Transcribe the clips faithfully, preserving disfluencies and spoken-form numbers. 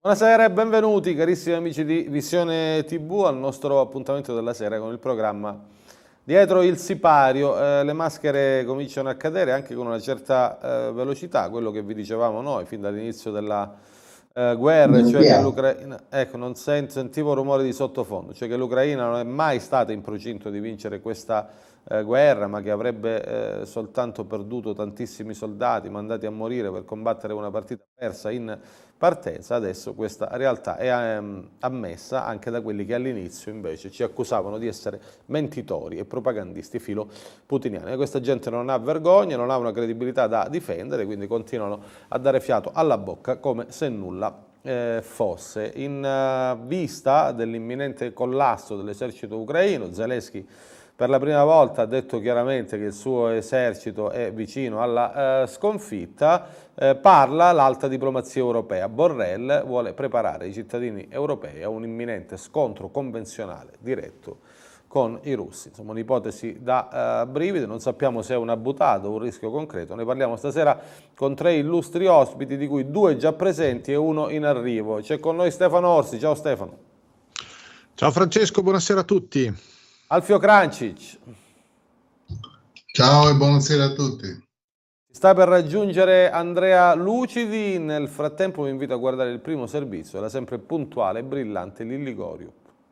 Buonasera e benvenuti carissimi amici di Visione tivù al nostro appuntamento della sera con il programma Dietro il sipario. Eh, le maschere cominciano a cadere anche con una certa eh, velocità, quello che vi dicevamo noi fin dall'inizio della eh, guerra, cioè che l'Ucraina, ecco, non sent, sentivo rumore di sottofondo, cioè che l'Ucraina non è mai stata in procinto di vincere questa eh, guerra, ma che avrebbe eh, soltanto perduto tantissimi soldati mandati a morire per combattere una partita persa in partenza. Adesso questa realtà è ehm, ammessa anche da quelli che all'inizio invece ci accusavano di essere mentitori e propagandisti filo putiniani. E questa gente non ha vergogna, non ha una credibilità da difendere, quindi continuano a dare fiato alla bocca come se nulla eh, fosse. In uh, vista dell'imminente collasso dell'esercito ucraino, Zelensky per la prima volta ha detto chiaramente che il suo esercito è vicino alla eh, sconfitta. Eh, parla l'alta diplomazia europea. Borrell vuole preparare i cittadini europei a un imminente scontro convenzionale diretto con i russi. Insomma, un'ipotesi da eh, brividi, non sappiamo se è una buttata o un rischio concreto. Ne parliamo stasera con tre illustri ospiti, di cui due già presenti e uno in arrivo. C'è con noi Stefano Orsi. Ciao Stefano. Ciao Francesco, buonasera a tutti. Alfio Crancic. Ciao e buonasera a tutti. Sta per raggiungere Andrea Lucidi. Nel frattempo vi invito a guardare il primo servizio, la sempre puntuale e brillante Lilli Goriu.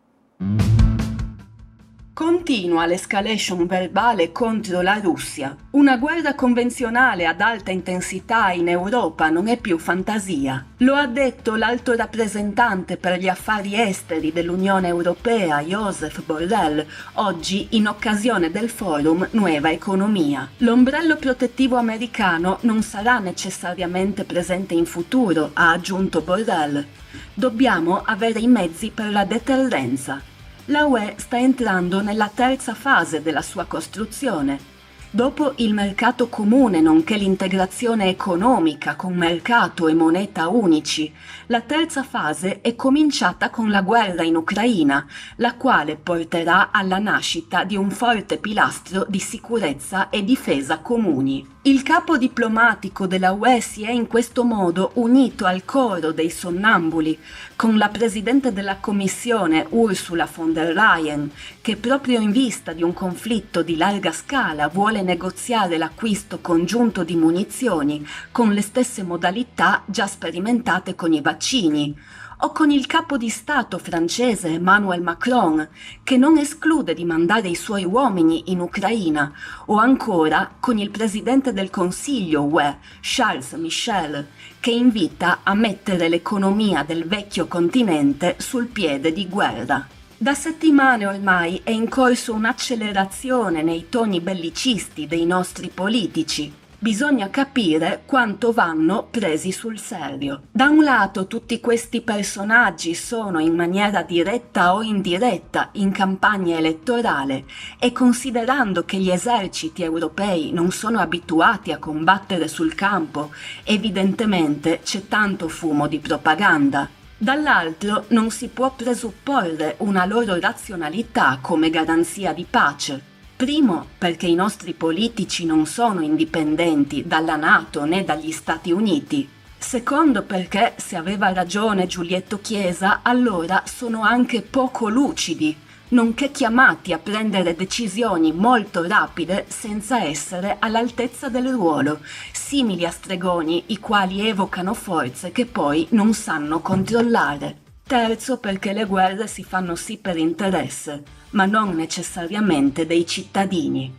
Continua l'escalation verbale contro la Russia. Una guerra convenzionale ad alta intensità in Europa non è più fantasia. Lo ha detto l'alto rappresentante per gli affari esteri dell'Unione Europea, Josep Borrell, oggi in occasione del forum Nueva Economia. L'ombrello protettivo americano non sarà necessariamente presente in futuro, ha aggiunto Borrell. Dobbiamo avere i mezzi per la deterrenza. La U E sta entrando nella terza fase della sua costruzione. Dopo il mercato comune nonché l'integrazione economica con mercato e moneta unici, la terza fase è cominciata con la guerra in Ucraina, la quale porterà alla nascita di un forte pilastro di sicurezza e difesa comuni. Il capo diplomatico della U E si è in questo modo unito al coro dei sonnambuli, con la presidente della Commissione Ursula von der Leyen, che proprio in vista di un conflitto di larga scala vuole negoziare l'acquisto congiunto di munizioni con le stesse modalità già sperimentate con i vaccini, o con il capo di Stato francese Emmanuel Macron, che non esclude di mandare i suoi uomini in Ucraina, o ancora con il presidente del Consiglio U E, Charles Michel, che invita a mettere l'economia del vecchio continente sul piede di guerra. Da settimane ormai è in corso un'accelerazione nei toni bellicisti dei nostri politici. Bisogna capire quanto vanno presi sul serio. Da un lato tutti questi personaggi sono in maniera diretta o indiretta in campagna elettorale e considerando che gli eserciti europei non sono abituati a combattere sul campo, evidentemente c'è tanto fumo di propaganda. Dall'altro non si può presupporre una loro razionalità come garanzia di pace. Primo, perché i nostri politici non sono indipendenti dalla NATO né dagli Stati Uniti. Secondo, perché, se aveva ragione Giulietto Chiesa, allora sono anche poco lucidi, nonché chiamati a prendere decisioni molto rapide senza essere all'altezza del ruolo, simili a stregoni i quali evocano forze che poi non sanno controllare. Terzo, perché le guerre si fanno sì per interesse, ma non necessariamente dei cittadini.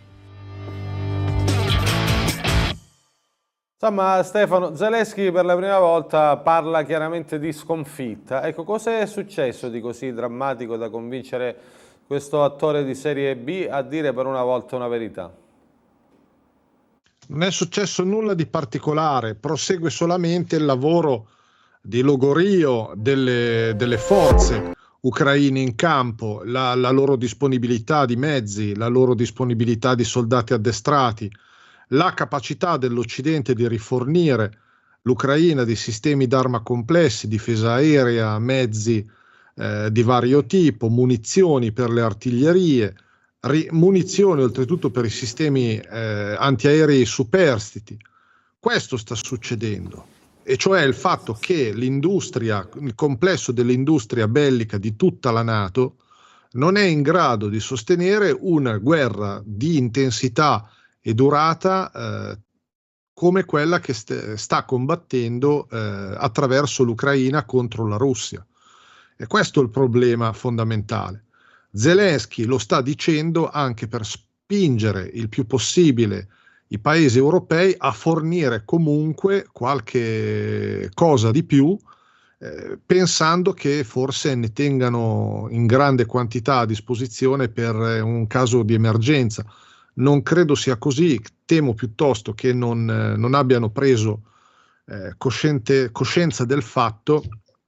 Insomma, Stefano, Zelensky per la prima volta parla chiaramente di sconfitta. Ecco, cosa è successo di così drammatico da convincere questo attore di serie B a dire per una volta una verità? Non è successo nulla di particolare, prosegue solamente il lavoro di logorio delle, delle forze ucraine in campo, la, la loro disponibilità di mezzi, la loro disponibilità di soldati addestrati, la capacità dell'Occidente di rifornire l'Ucraina di sistemi d'arma complessi, difesa aerea, mezzi eh, di vario tipo, munizioni per le artiglierie, ri, munizioni oltretutto per i sistemi eh, antiaerei superstiti. Questo sta succedendo. e cioè il fatto che l'industria, il complesso dell'industria bellica di tutta la NATO non è in grado di sostenere una guerra di intensità e durata eh, come quella che st- sta combattendo eh, attraverso l'Ucraina contro la Russia. E questo è il problema fondamentale. Zelensky lo sta dicendo anche per spingere il più possibile i paesi europei a fornire comunque qualche cosa di più, eh, pensando che forse ne tengano in grande quantità a disposizione per un caso di emergenza. Non credo sia così, temo piuttosto che non, eh, non abbiano preso eh, cosciente, coscienza del fatto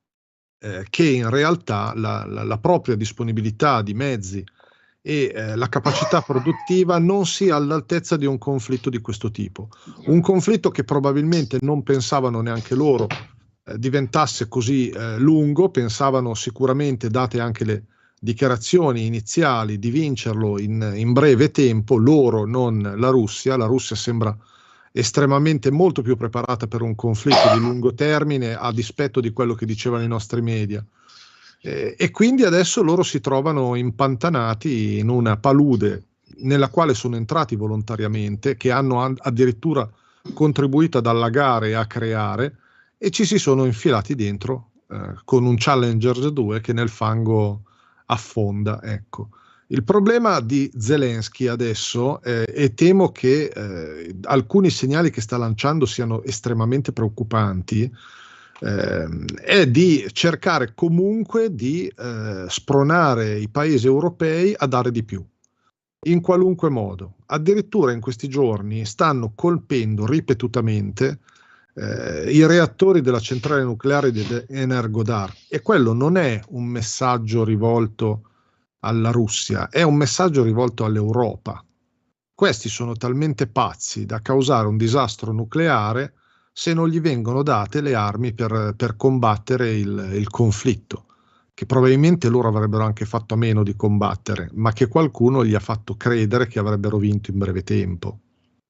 eh, che in realtà la, la, la propria disponibilità di mezzi e eh, la capacità produttiva non sia all'altezza di un conflitto di questo tipo. Un conflitto che probabilmente non pensavano neanche loro eh, diventasse così eh, lungo, pensavano sicuramente, date anche le dichiarazioni iniziali, di vincerlo in, in breve tempo, loro, non la Russia. La Russia sembra estremamente molto più preparata per un conflitto di lungo termine, a dispetto di quello che dicevano i nostri media. Eh, e quindi adesso loro si trovano impantanati in una palude nella quale sono entrati volontariamente, che hanno an- addirittura contribuito ad allagare e a creare, e ci si sono infilati dentro eh, con un Challenger due che nel fango affonda. Ecco. Il problema di Zelensky adesso, eh, e temo che eh, alcuni segnali che sta lanciando siano estremamente preoccupanti, eh, è di cercare comunque di eh, spronare i paesi europei a dare di più, in qualunque modo. Addirittura in questi giorni stanno colpendo ripetutamente eh, i reattori della centrale nucleare di Energodar, e quello non è un messaggio rivolto alla Russia, è un messaggio rivolto all'Europa. Questi sono talmente pazzi da causare un disastro nucleare se non gli vengono date le armi per, per combattere il, il conflitto, che probabilmente loro avrebbero anche fatto a meno di combattere, ma che qualcuno gli ha fatto credere che avrebbero vinto in breve tempo.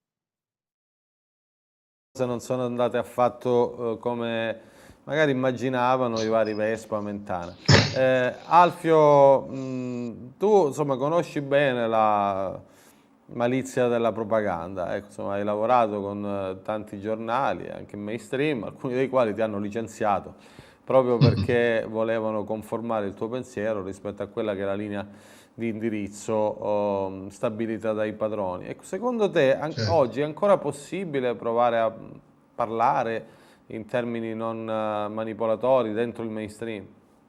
Non sono andate affatto uh, come magari immaginavano i vari Vespa, Mentana. Eh, Alfio, mh, tu insomma conosci bene la malizia della propaganda, ecco, insomma, hai lavorato con uh, tanti giornali, anche mainstream, alcuni dei quali ti hanno licenziato proprio perché volevano conformare il tuo pensiero rispetto a quella che è la linea di indirizzo oh, stabilita dai padroni. Ecco, secondo te an- certo. oggi è ancora possibile provare a parlare in termini non uh, manipolatori dentro il mainstream?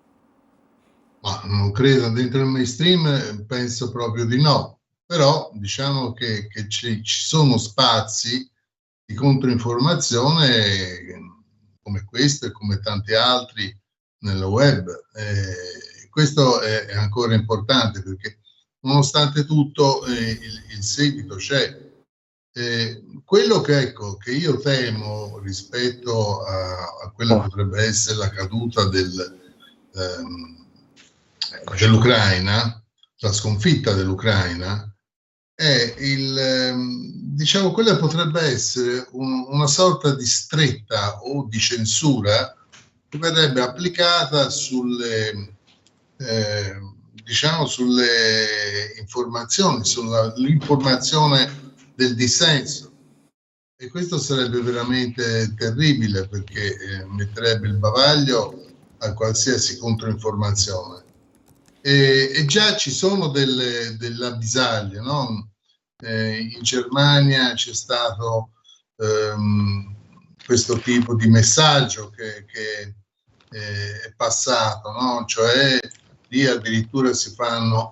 Ma non credo, dentro il mainstream penso proprio di no, però diciamo che, che ci, ci sono spazi di controinformazione come questo e come tanti altri nel web. Eh, questo è, è ancora importante perché nonostante tutto eh, il, il seguito c'è. Eh, quello che, ecco, che io temo rispetto a, a quella che potrebbe essere la caduta del, ehm, dell'Ucraina, la sconfitta dell'Ucraina, è il, ehm, diciamo, quella potrebbe essere un, una sorta di stretta o di censura che verrebbe applicata sulle, eh, diciamo, sulle informazioni, sull'informazione del dissenso, e questo sarebbe veramente terribile perché eh, metterebbe il bavaglio a qualsiasi controinformazione. E, e già ci sono delle, delle avvisaglie, no? Eh, in Germania c'è stato ehm, questo tipo di messaggio che, che eh, è passato, no? Cioè lì addirittura si fanno,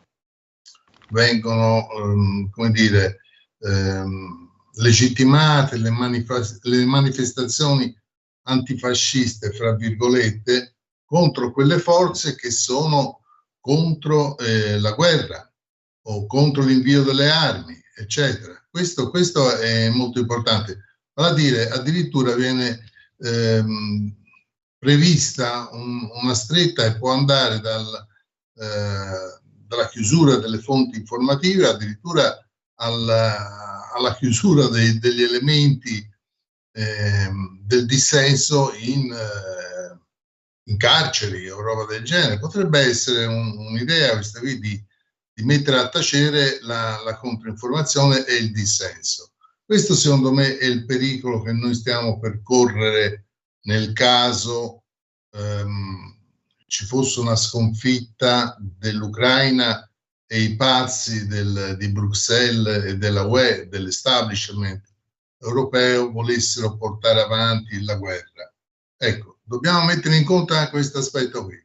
vengono, ehm, come dire, ehm, legittimate le, manifest- le manifestazioni antifasciste, fra virgolette, contro quelle forze che sono contro eh, la guerra o contro l'invio delle armi, eccetera. Questo, questo è molto importante. Vale a dire, addirittura viene ehm, prevista un, una stretta che può andare dal, eh, dalla chiusura delle fonti informative addirittura alla, alla chiusura dei, degli elementi eh, del dissenso in, eh, in carceri o roba del genere. Potrebbe essere un, un'idea questa qui di, di mettere a tacere la, la controinformazione e il dissenso. Questo secondo me è il pericolo che noi stiamo per correre nel caso ehm, ci fosse una sconfitta dell'Ucraina e i pazzi del, di Bruxelles e della U E, dell'establishment europeo, volessero portare avanti la guerra. Ecco, dobbiamo mettere in conto anche questo aspetto qui.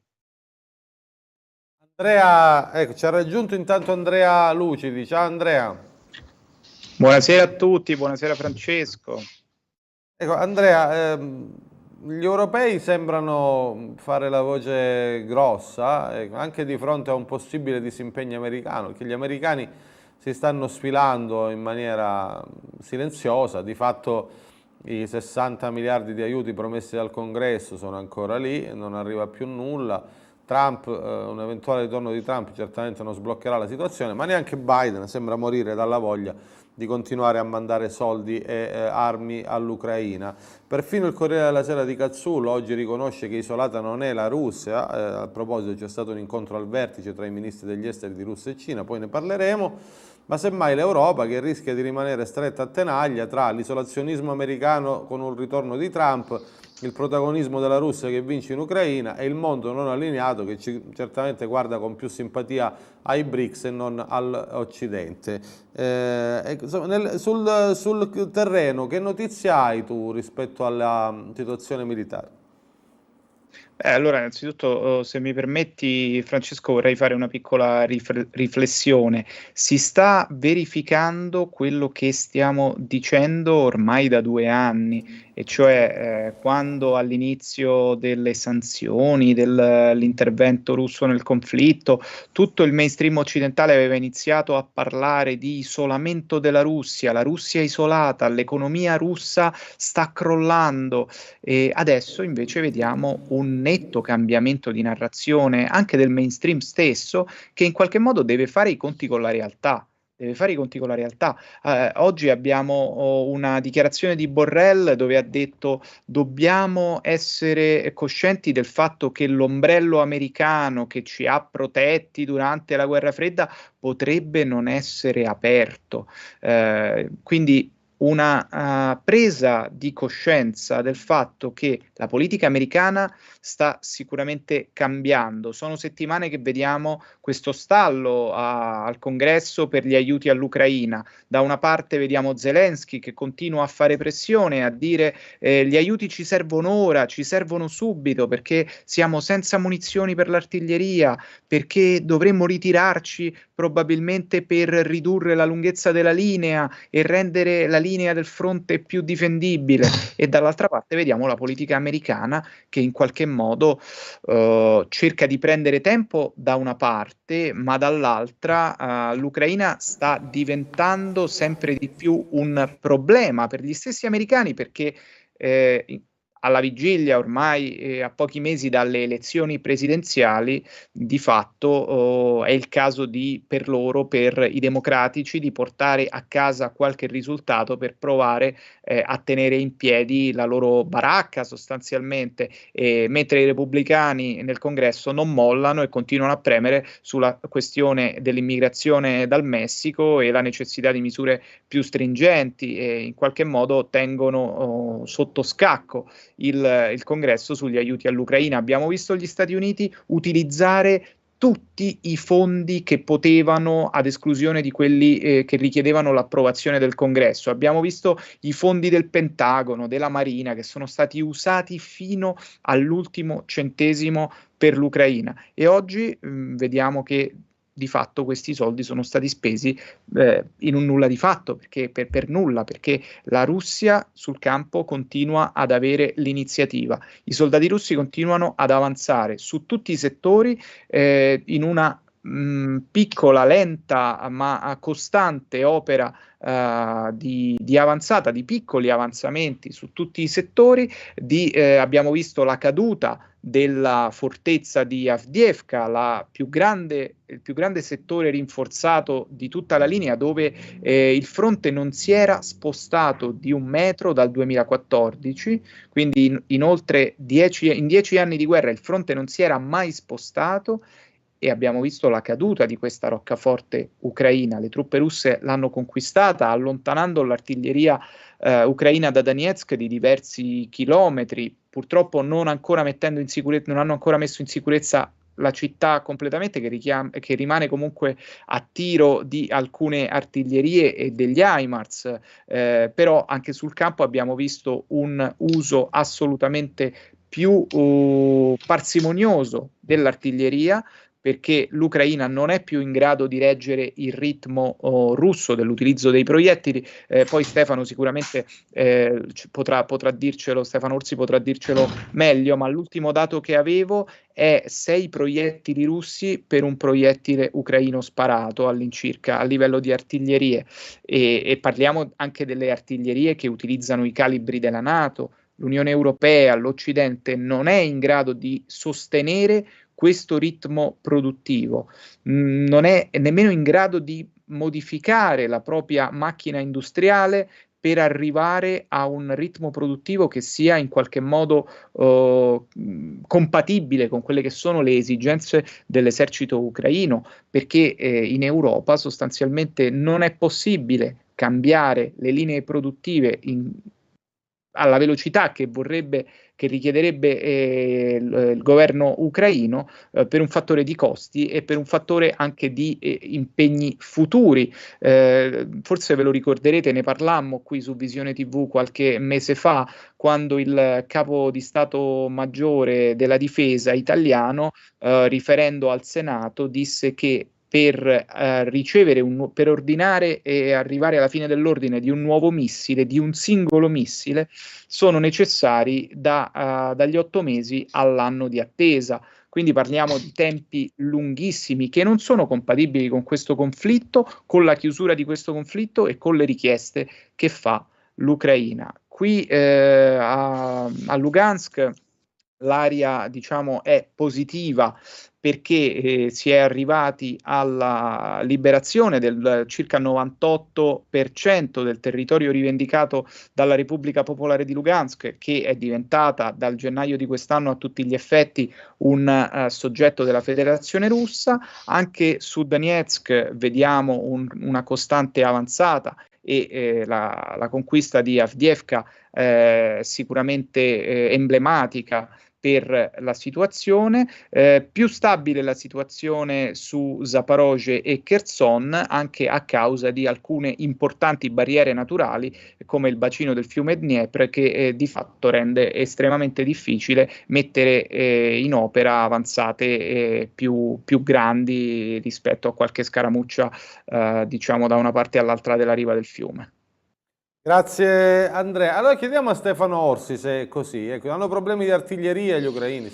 Andrea, ecco, ci ha raggiunto intanto Andrea Lucidi. Ciao Andrea. Buonasera a tutti, buonasera Francesco. Ecco, Andrea, ehm, gli europei sembrano fare la voce grossa, eh, anche di fronte a un possibile disimpegno americano, perché gli americani si stanno sfilando in maniera silenziosa. Di fatto i sessanta miliardi di aiuti promessi dal Congresso sono ancora lì, non arriva più nulla. Trump, eh, un eventuale ritorno di Trump certamente non sbloccherà la situazione, ma neanche Biden sembra morire dalla voglia di continuare a mandare soldi e eh, armi all'Ucraina. Perfino il Corriere della Sera di Cazzulo oggi riconosce che isolata non è la Russia. Eh, a proposito, c'è stato un incontro al vertice tra i ministri degli esteri di Russia e Cina, poi ne parleremo, ma semmai l'Europa, che rischia di rimanere stretta a tenaglia tra l'isolazionismo americano con un ritorno di Trump, il protagonismo della Russia che vince in Ucraina e il mondo non allineato che ci, certamente guarda con più simpatia ai BRICS e non all'Occidente. Eh, nel, sul, sul terreno, che notizie hai tu rispetto alla situazione militare? Eh, allora, innanzitutto, se mi permetti, Francesco, vorrei fare una piccola rifle- riflessione. Si sta verificando quello che stiamo dicendo ormai da due anni, e cioè eh, quando all'inizio delle sanzioni, dell'intervento russo nel conflitto, tutto il mainstream occidentale aveva iniziato a parlare di isolamento della Russia, la Russia isolata, l'economia russa sta crollando, e adesso invece vediamo un netto cambiamento di narrazione anche del mainstream stesso, che in qualche modo deve fare i conti con la realtà. Deve fare i conti con la realtà. Eh, oggi abbiamo oh, una dichiarazione di Borrell dove ha detto: dobbiamo essere coscienti del fatto che l'ombrello americano che ci ha protetti durante la guerra fredda potrebbe non essere aperto. Eh, quindi una uh, presa di coscienza del fatto che la politica americana sta sicuramente cambiando. Sono settimane che vediamo questo stallo a, al Congresso per gli aiuti all'Ucraina. Da una parte vediamo Zelensky che continua a fare pressione, a dire eh, gli aiuti ci servono ora, ci servono subito, perché siamo senza munizioni per l'artiglieria, perché dovremmo ritirarci probabilmente per ridurre la lunghezza della linea e rendere la linea del fronte più difendibile. E dall'altra parte vediamo la politica americana che in qualche modo uh, cerca di prendere tempo da una parte, ma dall'altra uh, l'Ucraina sta diventando sempre di più un problema per gli stessi americani, perché eh, alla vigilia ormai eh, a pochi mesi dalle elezioni presidenziali, di fatto oh, è il caso di, per loro, per i democratici, di portare a casa qualche risultato per provare eh, a tenere in piedi la loro baracca sostanzialmente, e mentre i repubblicani nel Congresso non mollano e continuano a premere sulla questione dell'immigrazione dal Messico e la necessità di misure più stringenti, e in qualche modo tengono oh, sotto scacco Il, il Congresso sugli aiuti all'Ucraina. Abbiamo visto gli Stati Uniti utilizzare tutti i fondi che potevano, ad esclusione di quelli eh, che richiedevano l'approvazione del Congresso. Abbiamo visto i fondi del Pentagono, della Marina, che sono stati usati fino all'ultimo centesimo per l'Ucraina, e oggi mh, vediamo che di fatto questi soldi sono stati spesi eh, in un nulla di fatto, perché per, per nulla, perché la Russia sul campo continua ad avere l'iniziativa. I soldati russi continuano ad avanzare su tutti i settori eh, in una mh, piccola, lenta ma costante opera Uh, di, di avanzata, di piccoli avanzamenti su tutti i settori, di, eh, abbiamo visto la caduta della fortezza di Avdiivka, la più grande, il più grande settore rinforzato di tutta la linea, dove eh, il fronte non si era spostato di un metro dal duemilaquattordici, quindi in, in oltre dieci, in dieci anni di guerra il fronte non si era mai spostato, e abbiamo visto la caduta di questa roccaforte ucraina. Le truppe russe l'hanno conquistata, allontanando l'artiglieria eh, ucraina da Donetsk di diversi chilometri, purtroppo non ancora mettendo in sicurezza, non hanno ancora messo in sicurezza la città completamente, che, richiam- che rimane comunque a tiro di alcune artiglierie e degli HIMARS, eh, però anche sul campo abbiamo visto un uso assolutamente più uh, parsimonioso dell'artiglieria, perché l'Ucraina non è più in grado di reggere il ritmo oh, russo dell'utilizzo dei proiettili. Eh, poi Stefano sicuramente eh, potrà, potrà dircelo, Stefano Orsi potrà dircelo meglio, ma l'ultimo dato che avevo è sei proiettili russi per un proiettile ucraino sparato all'incirca a livello di artiglierie, e, e parliamo anche delle artiglierie che utilizzano i calibri della NATO. L'Unione Europea, l'Occidente non è in grado di sostenere questo ritmo produttivo, mm, non è nemmeno in grado di modificare la propria macchina industriale per arrivare a un ritmo produttivo che sia in qualche modo uh, compatibile con quelle che sono le esigenze dell'esercito ucraino, perché eh, in Europa sostanzialmente non è possibile cambiare le linee produttive in alla velocità che vorrebbe, che richiederebbe eh, il, il governo ucraino, eh, per un fattore di costi e per un fattore anche di eh, impegni futuri. Eh, forse ve lo ricorderete, ne parlammo qui su Visione tivù qualche mese fa, quando il capo di Stato Maggiore della Difesa italiano, eh, riferendo al Senato, disse che per eh, ricevere un, per ordinare e arrivare alla fine dell'ordine di un nuovo missile, di un singolo missile, sono necessari da, uh, dagli otto mesi all'anno di attesa. Quindi parliamo di tempi lunghissimi che non sono compatibili con questo conflitto, con la chiusura di questo conflitto e con le richieste che fa l'Ucraina. Qui eh, a, a Lugansk l'aria, diciamo, è positiva, perché eh, si è arrivati alla liberazione del circa novantotto per cento del territorio rivendicato dalla Repubblica Popolare di Lugansk, che è diventata dal gennaio di quest'anno a tutti gli effetti un uh, soggetto della Federazione Russa. Anche su Donetsk vediamo un, una costante avanzata, e eh, la, la conquista di Avdiivka eh, sicuramente eh, emblematica per la situazione. Eh, più stabile la situazione su Zaporozhye e Kherson, anche a causa di alcune importanti barriere naturali come il bacino del fiume Dniepr, che eh, di fatto rende estremamente difficile mettere eh, in opera avanzate eh, più, più grandi rispetto a qualche scaramuccia eh, diciamo da una parte all'altra della riva del fiume. Grazie Andrea. Allora chiediamo a Stefano Orsi se è così. Ecco, hanno problemi di artiglieria gli ucraini?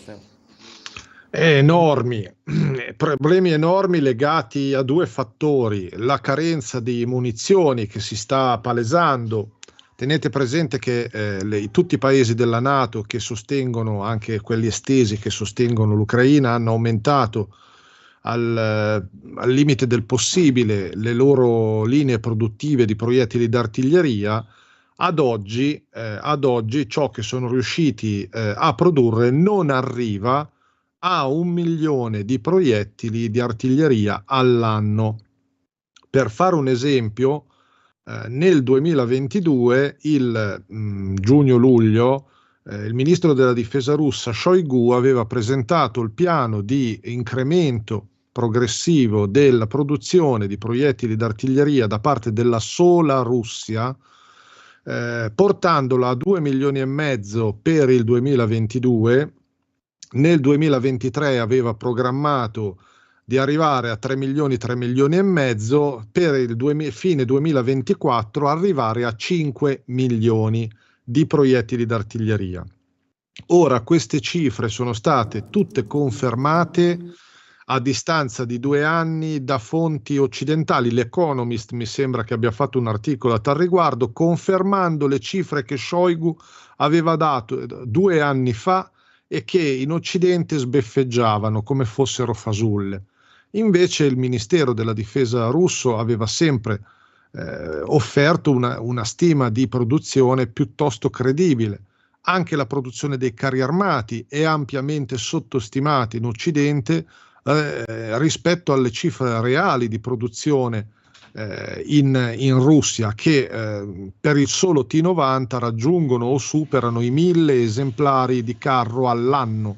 Enormi, problemi enormi legati a due fattori: la carenza di munizioni che si sta palesando. Tenete presente che eh, le, tutti i paesi della NATO che sostengono, anche quelli estesi che sostengono l'Ucraina, hanno aumentato Al, al limite del possibile le loro linee produttive di proiettili d'artiglieria. Ad oggi, eh, ad oggi ciò che sono riusciti eh, a produrre non arriva a un milione di proiettili di artiglieria all'anno. Per fare un esempio, eh, nel duemilaventidue, il mh, giugno-luglio, Eh, il ministro della difesa russa Shoigu aveva presentato il piano di incremento progressivo della produzione di proiettili d'artiglieria da parte della sola Russia, eh, portandola a due milioni e mezzo per il duemilaventidue. Nel duemilaventitré aveva programmato di arrivare a tre milioni, tre milioni e mezzo, per il due, fine duemilaventiquattro arrivare a cinque milioni di proiettili d'artiglieria. Ora queste cifre sono state tutte confermate a distanza di due anni da fonti occidentali. L'Economist mi sembra che abbia fatto un articolo a tal riguardo, confermando le cifre che Shoigu aveva dato due anni fa e che in Occidente sbeffeggiavano come fossero fasulle. Invece il Ministero della Difesa russo aveva sempre eh, offerto una, una stima di produzione piuttosto credibile. Anche la produzione dei carri armati è ampiamente sottostimata in Occidente eh, rispetto alle cifre reali di produzione eh, in, in Russia, che eh, per il solo T novanta raggiungono o superano i mille esemplari di carro all'anno.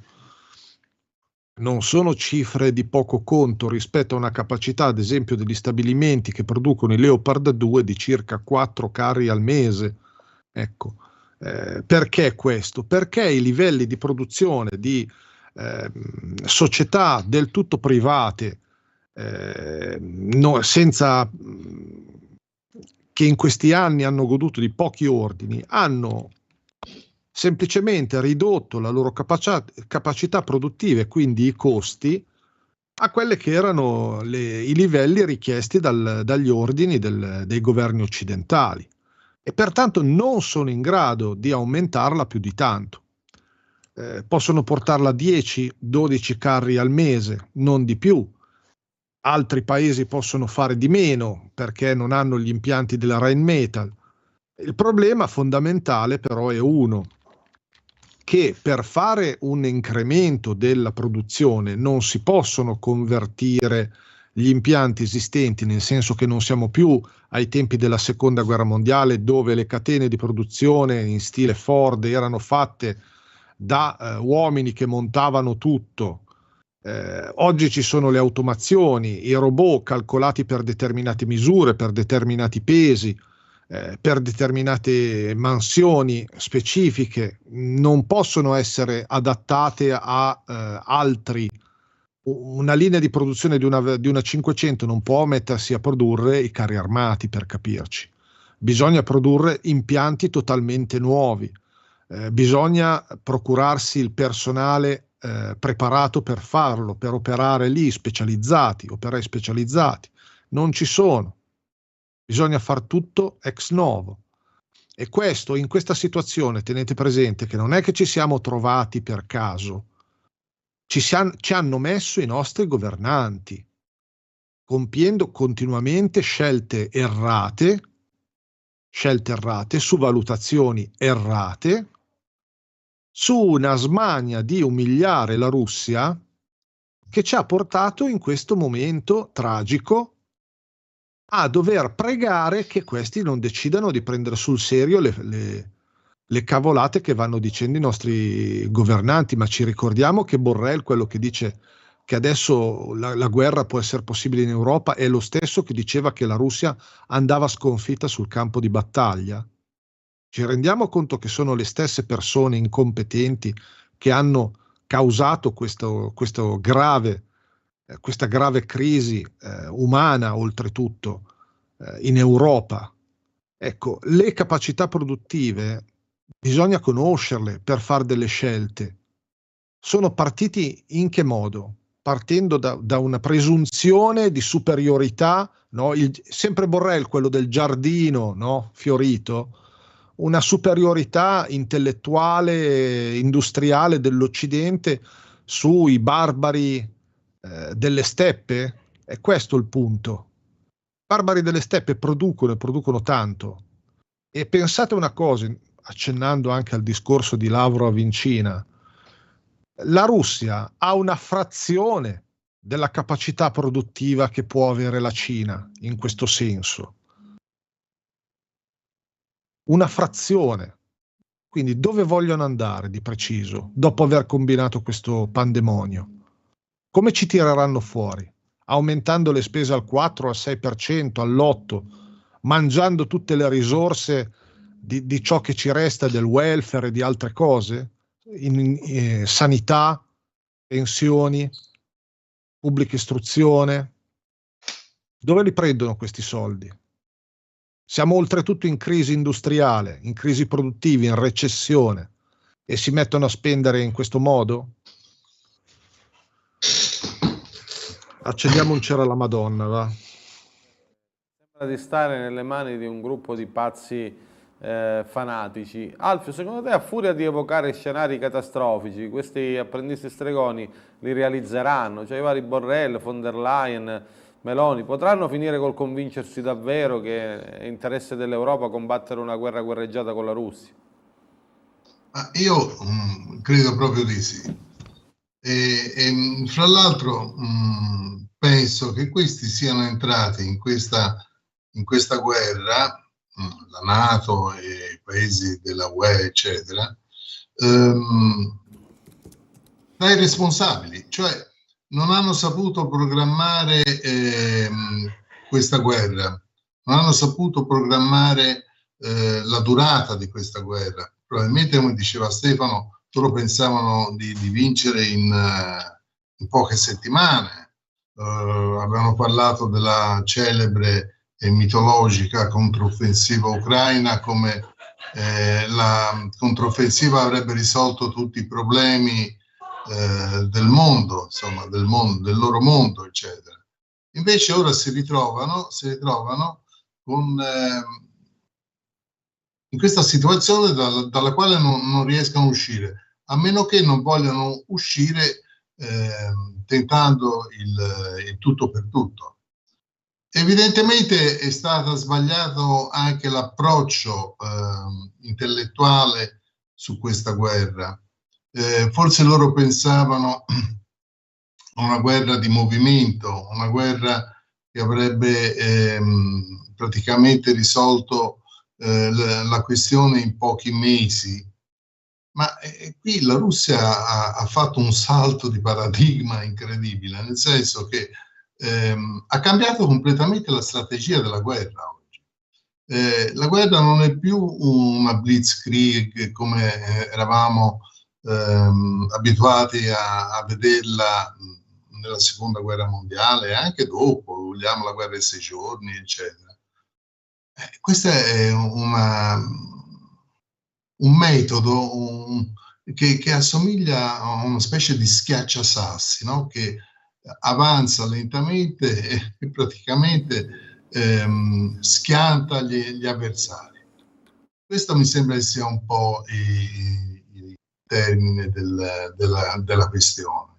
Non sono cifre di poco conto rispetto a una capacità, ad esempio, degli stabilimenti che producono i Leopard due di circa quattro carri al mese. Ecco. Eh, perché questo? Perché i livelli di produzione di eh, società del tutto private, eh, no, senza che in questi anni hanno goduto di pochi ordini, hanno semplicemente ridotto la loro capacità, capacità produttive, quindi i costi, a quelle che erano le, i livelli richiesti dal, dagli ordini del, dei governi occidentali. E pertanto non sono in grado di aumentarla più di tanto. Eh, possono portarla a dieci dodici carri al mese, non di più. Altri paesi possono fare di meno perché non hanno gli impianti della Rheinmetall. Il problema fondamentale però è uno, che per fare un incremento della produzione non si possono convertire gli impianti esistenti, nel senso che non siamo più ai tempi della seconda guerra mondiale, dove le catene di produzione in stile Ford erano fatte da eh, uomini che montavano tutto. Eh, oggi ci sono le automazioni, i robot calcolati per determinate misure, per determinati pesi, eh, per determinate mansioni specifiche, non possono essere adattate a eh, altri. Una linea di produzione di una, di una cinquecento non può mettersi a produrre i carri armati, per capirci. Bisogna produrre impianti totalmente nuovi, eh, bisogna procurarsi il personale eh, preparato per farlo, per operare lì, specializzati, operai specializzati. Non ci sono. Bisogna far tutto ex novo. E questo, in questa situazione, tenete presente che non è che ci siamo trovati per caso. Ci, sian, ci hanno messo i nostri governanti, compiendo continuamente scelte errate, scelte errate, su valutazioni errate, su una smania di umiliare la Russia che ci ha portato in questo momento tragico a dover pregare che questi non decidano di prendere sul serio le, le le cavolate che vanno dicendo i nostri governanti. Ma ci ricordiamo che Borrell, quello che dice che adesso la, la guerra può essere possibile in Europa, è lo stesso che diceva che la Russia andava sconfitta sul campo di battaglia. Ci rendiamo conto che sono le stesse persone incompetenti che hanno causato questo, questo grave, eh, questa grave crisi eh, umana, oltretutto, eh, in Europa. Ecco, le capacità produttive bisogna conoscerle per fare delle scelte. Sono partiti in che modo? Partendo da, da una presunzione di superiorità, no? Il, sempre Borrell, quello del giardino, no? Fiorito, una superiorità intellettuale, industriale dell'Occidente sui barbari eh, delle steppe. È questo il punto. I barbari delle steppe producono e producono tanto. E pensate una cosa, accennando anche al discorso di Lavrov in Cina, la Russia ha una frazione della capacità produttiva che può avere la Cina in questo senso. Una frazione. Quindi dove vogliono andare di preciso dopo aver combinato questo pandemonio? Come ci tireranno fuori? Aumentando le spese al quattro, al sei per cento, all'otto per cento, mangiando tutte le risorse Di, di ciò che ci resta del welfare e di altre cose, in, in eh, sanità, pensioni, pubblica istruzione. Dove li prendono questi soldi? Siamo oltretutto in crisi industriale, in crisi produttiva, in recessione, e si mettono a spendere in questo modo? accendiamo un cero alla Madonna, va. Sembra di stare nelle mani di un gruppo di pazzi eh, fanatici. Alfio, secondo te, a furia di evocare scenari catastrofici, questi apprendisti stregoni li realizzeranno? Cioè i vari Borrell, von der Leyen, Meloni, potranno finire col convincersi davvero che è interesse dell'Europa combattere una guerra guerreggiata con la Russia? Ma io mh, credo proprio di sì. E, e fra l'altro mh, penso che questi siano entrati in questa, in questa guerra, mh, la NATO e i paesi della U E, eccetera, ehm, dai responsabili, cioè non hanno saputo programmare ehm, questa guerra, non hanno saputo programmare eh, la durata di questa guerra. Probabilmente, come diceva Stefano, loro pensavano di, di vincere in, uh, in poche settimane. Uh, avevano parlato della celebre e mitologica controffensiva ucraina, come eh, la controffensiva avrebbe risolto tutti i problemi eh, del mondo, insomma, del, mondo, del loro mondo, eccetera. Invece ora si ritrovano, si ritrovano con... Eh, in questa situazione dalla, dalla quale non, non riescono a uscire, a meno che non vogliano uscire eh, tentando il, il tutto per tutto. Evidentemente è stato sbagliato anche l'approccio eh, intellettuale su questa guerra. Eh, forse loro pensavano a una guerra di movimento, una guerra che avrebbe ehm, praticamente risolto La, la questione in pochi mesi, ma eh, qui la Russia ha, ha fatto un salto di paradigma incredibile, nel senso che ehm, ha cambiato completamente la strategia della guerra oggi. Eh, la guerra non è più una blitzkrieg come eravamo ehm, abituati a, a vederla nella seconda guerra mondiale e anche dopo, vogliamo la guerra dei sei giorni, eccetera. Eh, questo è una, un metodo un, che, che assomiglia a una specie di schiacciasassi, no? Che avanza lentamente e praticamente ehm, schianta gli, gli avversari. Questo mi sembra che sia un po' il, il termine del, della, della questione.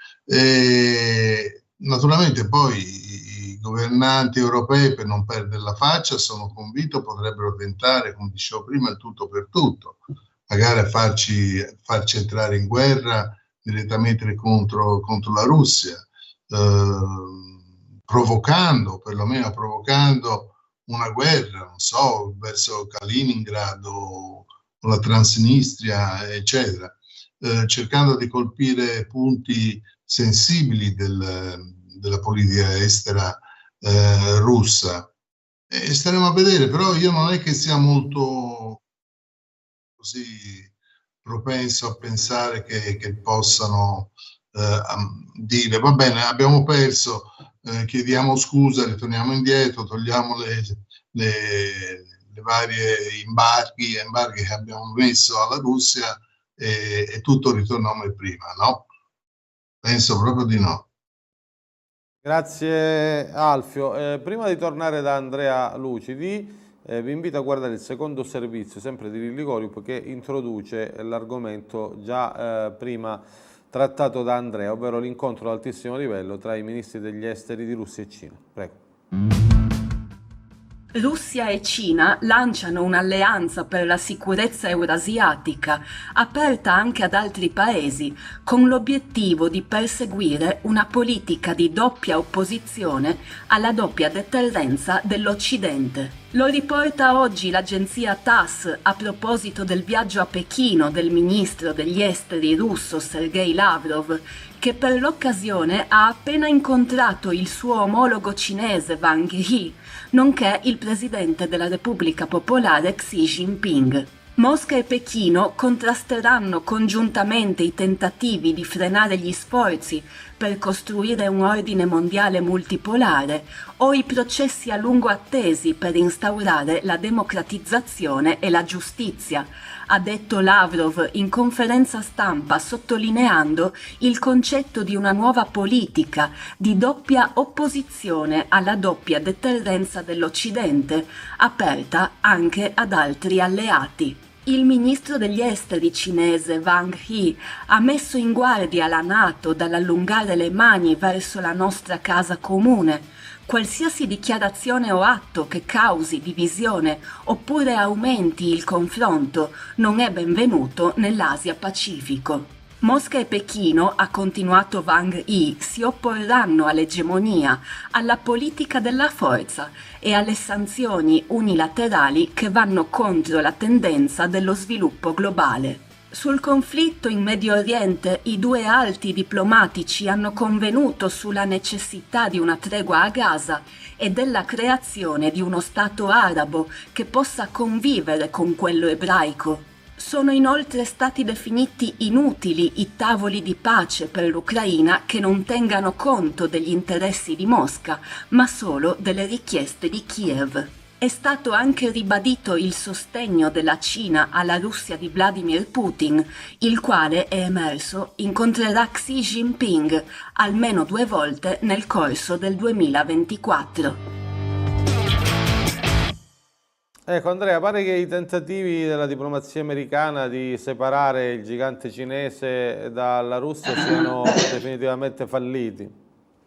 E, naturalmente poi i governanti europei, per non perdere la faccia, sono convinto potrebbero tentare, come dicevo prima, il tutto per tutto, magari a farci, farci entrare in guerra direttamente contro, contro la Russia, eh, provocando, perlomeno provocando una guerra, non so, verso Kaliningrad o, o la Transnistria, eccetera, eh, cercando di colpire punti sensibili del, della politica estera eh, russa. E staremo a vedere, però io non è che sia molto così propenso a pensare che, che possano eh, dire va bene, abbiamo perso, eh, chiediamo scusa, ritorniamo indietro, togliamo le, le, le varie imbarghi, embarghi che abbiamo messo alla Russia e, e tutto ritorna come prima, no? Penso proprio di no. Grazie Alfio. Eh, prima di tornare da Andrea Lucidi, eh, vi invito a guardare il secondo servizio, sempre di Lilligorium, che introduce l'argomento già eh, prima trattato da Andrea, ovvero l'incontro ad altissimo livello tra i ministri degli esteri di Russia e Cina. Prego. Russia e Cina lanciano un'alleanza per la sicurezza eurasiatica, aperta anche ad altri paesi, con l'obiettivo di perseguire una politica di doppia opposizione alla doppia deterrenza dell'Occidente. Lo riporta oggi l'agenzia TASS a proposito del viaggio a Pechino del ministro degli esteri russo Sergei Lavrov, che per l'occasione ha appena incontrato il suo omologo cinese Wang Yi, nonché il presidente della Repubblica Popolare Xi Jinping. Mosca e Pechino contrasteranno congiuntamente i tentativi di frenare gli sforzi per costruire un ordine mondiale multipolare o i processi a lungo attesi per instaurare la democratizzazione e la giustizia, ha detto Lavrov in conferenza stampa, sottolineando il concetto di una nuova politica di doppia opposizione alla doppia deterrenza dell'Occidente, aperta anche ad altri alleati. Il ministro degli esteri cinese Wang Yi ha messo in guardia la NATO dall'allungare le mani verso la nostra casa comune. Qualsiasi dichiarazione o atto che causi divisione oppure aumenti il confronto non è benvenuto nell'Asia-Pacifico. Mosca e Pechino, ha continuato Wang Yi, si opporranno all'egemonia, alla politica della forza e alle sanzioni unilaterali che vanno contro la tendenza dello sviluppo globale. Sul conflitto in Medio Oriente i due alti diplomatici hanno convenuto sulla necessità di una tregua a Gaza e della creazione di uno Stato arabo che possa convivere con quello ebraico. Sono inoltre stati definiti inutili i tavoli di pace per l'Ucraina che non tengano conto degli interessi di Mosca, ma solo delle richieste di Kiev. È stato anche ribadito il sostegno della Cina alla Russia di Vladimir Putin, il quale, è emerso, incontrerà Xi Jinping almeno due volte nel corso del duemilaventiquattro. Ecco Andrea, pare che i tentativi della diplomazia americana di separare il gigante cinese dalla Russia siano definitivamente falliti.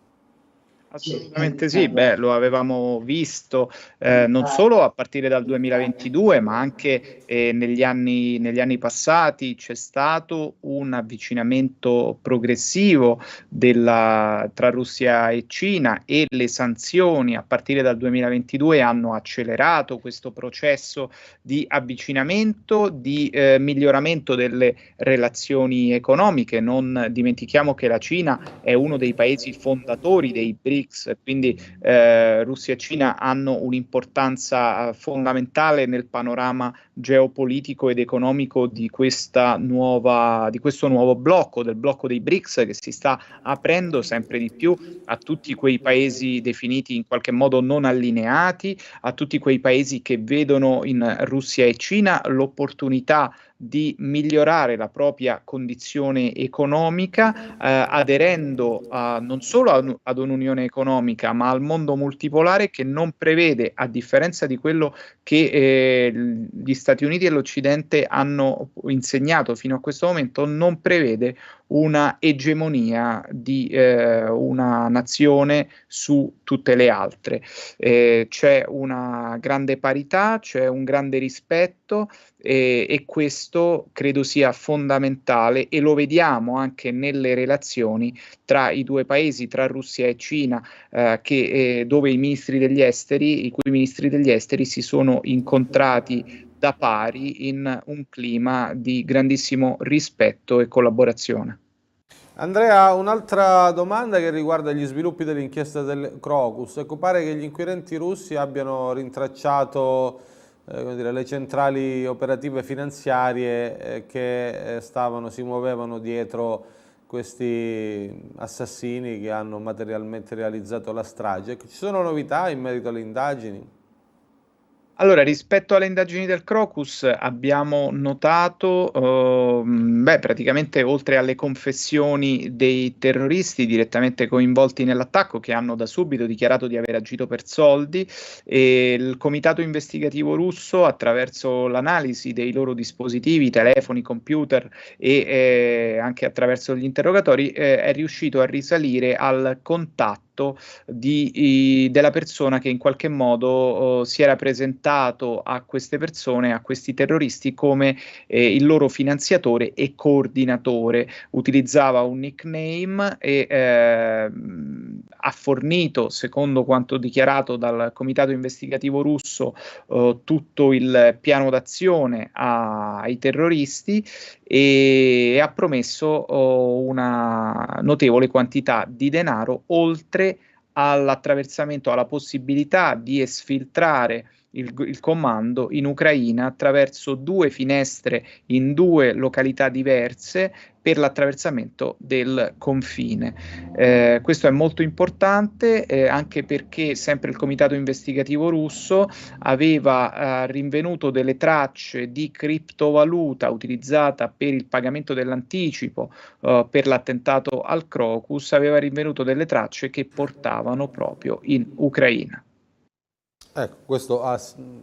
Assolutamente sì, beh, lo avevamo visto eh, non solo a partire dal duemilaventidue, ma anche eh, negli anni, negli anni passati c'è stato un avvicinamento progressivo della, tra Russia e Cina, e le sanzioni a partire dal duemilaventidue hanno accelerato questo processo di avvicinamento, di eh, miglioramento delle relazioni economiche. Non dimentichiamo che la Cina è uno dei paesi fondatori dei B R I C S, quindi eh, Russia e Cina hanno un'importanza fondamentale nel panorama geopolitico ed economico di questa nuova, di questo nuovo blocco, del blocco dei B R I C S, che si sta aprendo sempre di più a tutti quei paesi definiti in qualche modo non allineati, a tutti quei paesi che vedono in Russia e Cina l'opportunità di migliorare la propria condizione economica, eh, aderendo a, non solo a, ad un'unione economica, ma al mondo multipolare che non prevede, a differenza di quello che eh, gli Stati Uniti e l'Occidente hanno insegnato fino a questo momento, non prevede una egemonia di eh, una nazione su tutte le altre. Eh, c'è una grande parità, c'è un grande rispetto, e, e questo credo sia fondamentale, e lo vediamo anche nelle relazioni tra i due paesi, tra Russia e Cina, eh, che, eh, dove i ministri degli esteri, i cui ministri degli esteri si sono incontrati da pari in un clima di grandissimo rispetto e collaborazione. Andrea, un'altra domanda che riguarda gli sviluppi dell'inchiesta del Crocus. Ecco, pare che gli inquirenti russi abbiano rintracciato eh, come dire, le centrali operative finanziarie eh, che eh, stavano, si muovevano dietro questi assassini che hanno materialmente realizzato la strage. Ecco, ci sono novità in merito alle indagini? Allora, rispetto alle indagini del Crocus abbiamo notato, uh, beh, praticamente oltre alle confessioni dei terroristi direttamente coinvolti nell'attacco, che hanno da subito dichiarato di aver agito per soldi, e il comitato investigativo russo, attraverso l'analisi dei loro dispositivi, telefoni, computer e eh, anche attraverso gli interrogatori, eh, è riuscito a risalire al contatto Di, i, della persona che in qualche modo oh, si era presentato a queste persone, a questi terroristi, come eh, il loro finanziatore e coordinatore. Utilizzava un nickname e eh, ha fornito, secondo quanto dichiarato dal comitato investigativo russo, oh, tutto il piano d'azione a, ai terroristi, e ha promesso oh, una notevole quantità di denaro, oltre all'attraversamento, alla possibilità di esfiltrare il, il comando in Ucraina attraverso due finestre in due località diverse per l'attraversamento del confine. Eh, questo è molto importante eh, anche perché sempre il Comitato Investigativo Russo aveva eh, rinvenuto delle tracce di criptovaluta utilizzata per il pagamento dell'anticipo eh, per l'attentato al Crocus, aveva rinvenuto delle tracce che portavano proprio in Ucraina. Ecco, questo ha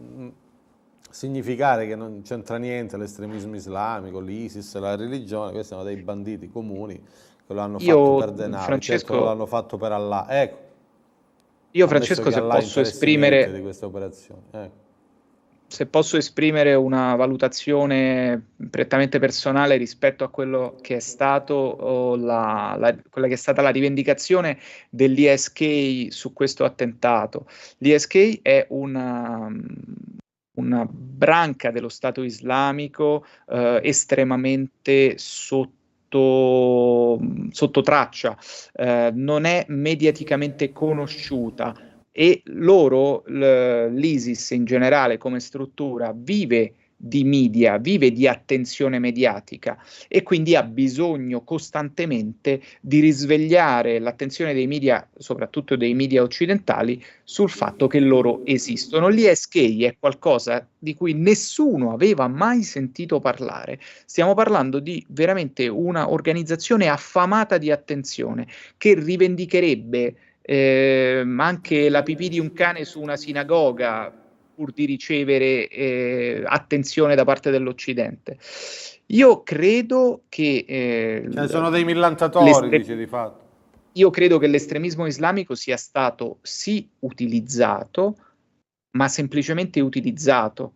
significare che non c'entra niente l'estremismo islamico, l'ISIS, la religione, questi sono dei banditi comuni che lo hanno Io, fatto per denaro, Francesco, certo lo hanno fatto per Allah. Ecco, io Francesco, se Allah posso esprimere di queste operazioni. Ecco. Se posso esprimere una valutazione prettamente personale rispetto a quello che è stato o la, la, quella che è stata la rivendicazione dell'I S K su questo attentato. L'I S K è una, una branca dello Stato islamico eh, estremamente sotto, sotto traccia, eh, non è mediaticamente conosciuta. E loro, l'ISIS in generale come struttura, vive di media, vive di attenzione mediatica e quindi ha bisogno costantemente di risvegliare l'attenzione dei media, soprattutto dei media occidentali, sul fatto che loro esistono. L'I S K è qualcosa di cui nessuno aveva mai sentito parlare. Stiamo parlando di veramente una organizzazione affamata di attenzione che rivendicherebbe Eh, anche la pipì di un cane su una sinagoga pur di ricevere eh, attenzione da parte dell'Occidente. Io credo che eh, ce ne sono dei millantatori, dice di fatto. Io credo che l'estremismo islamico sia stato sì utilizzato, ma semplicemente utilizzato.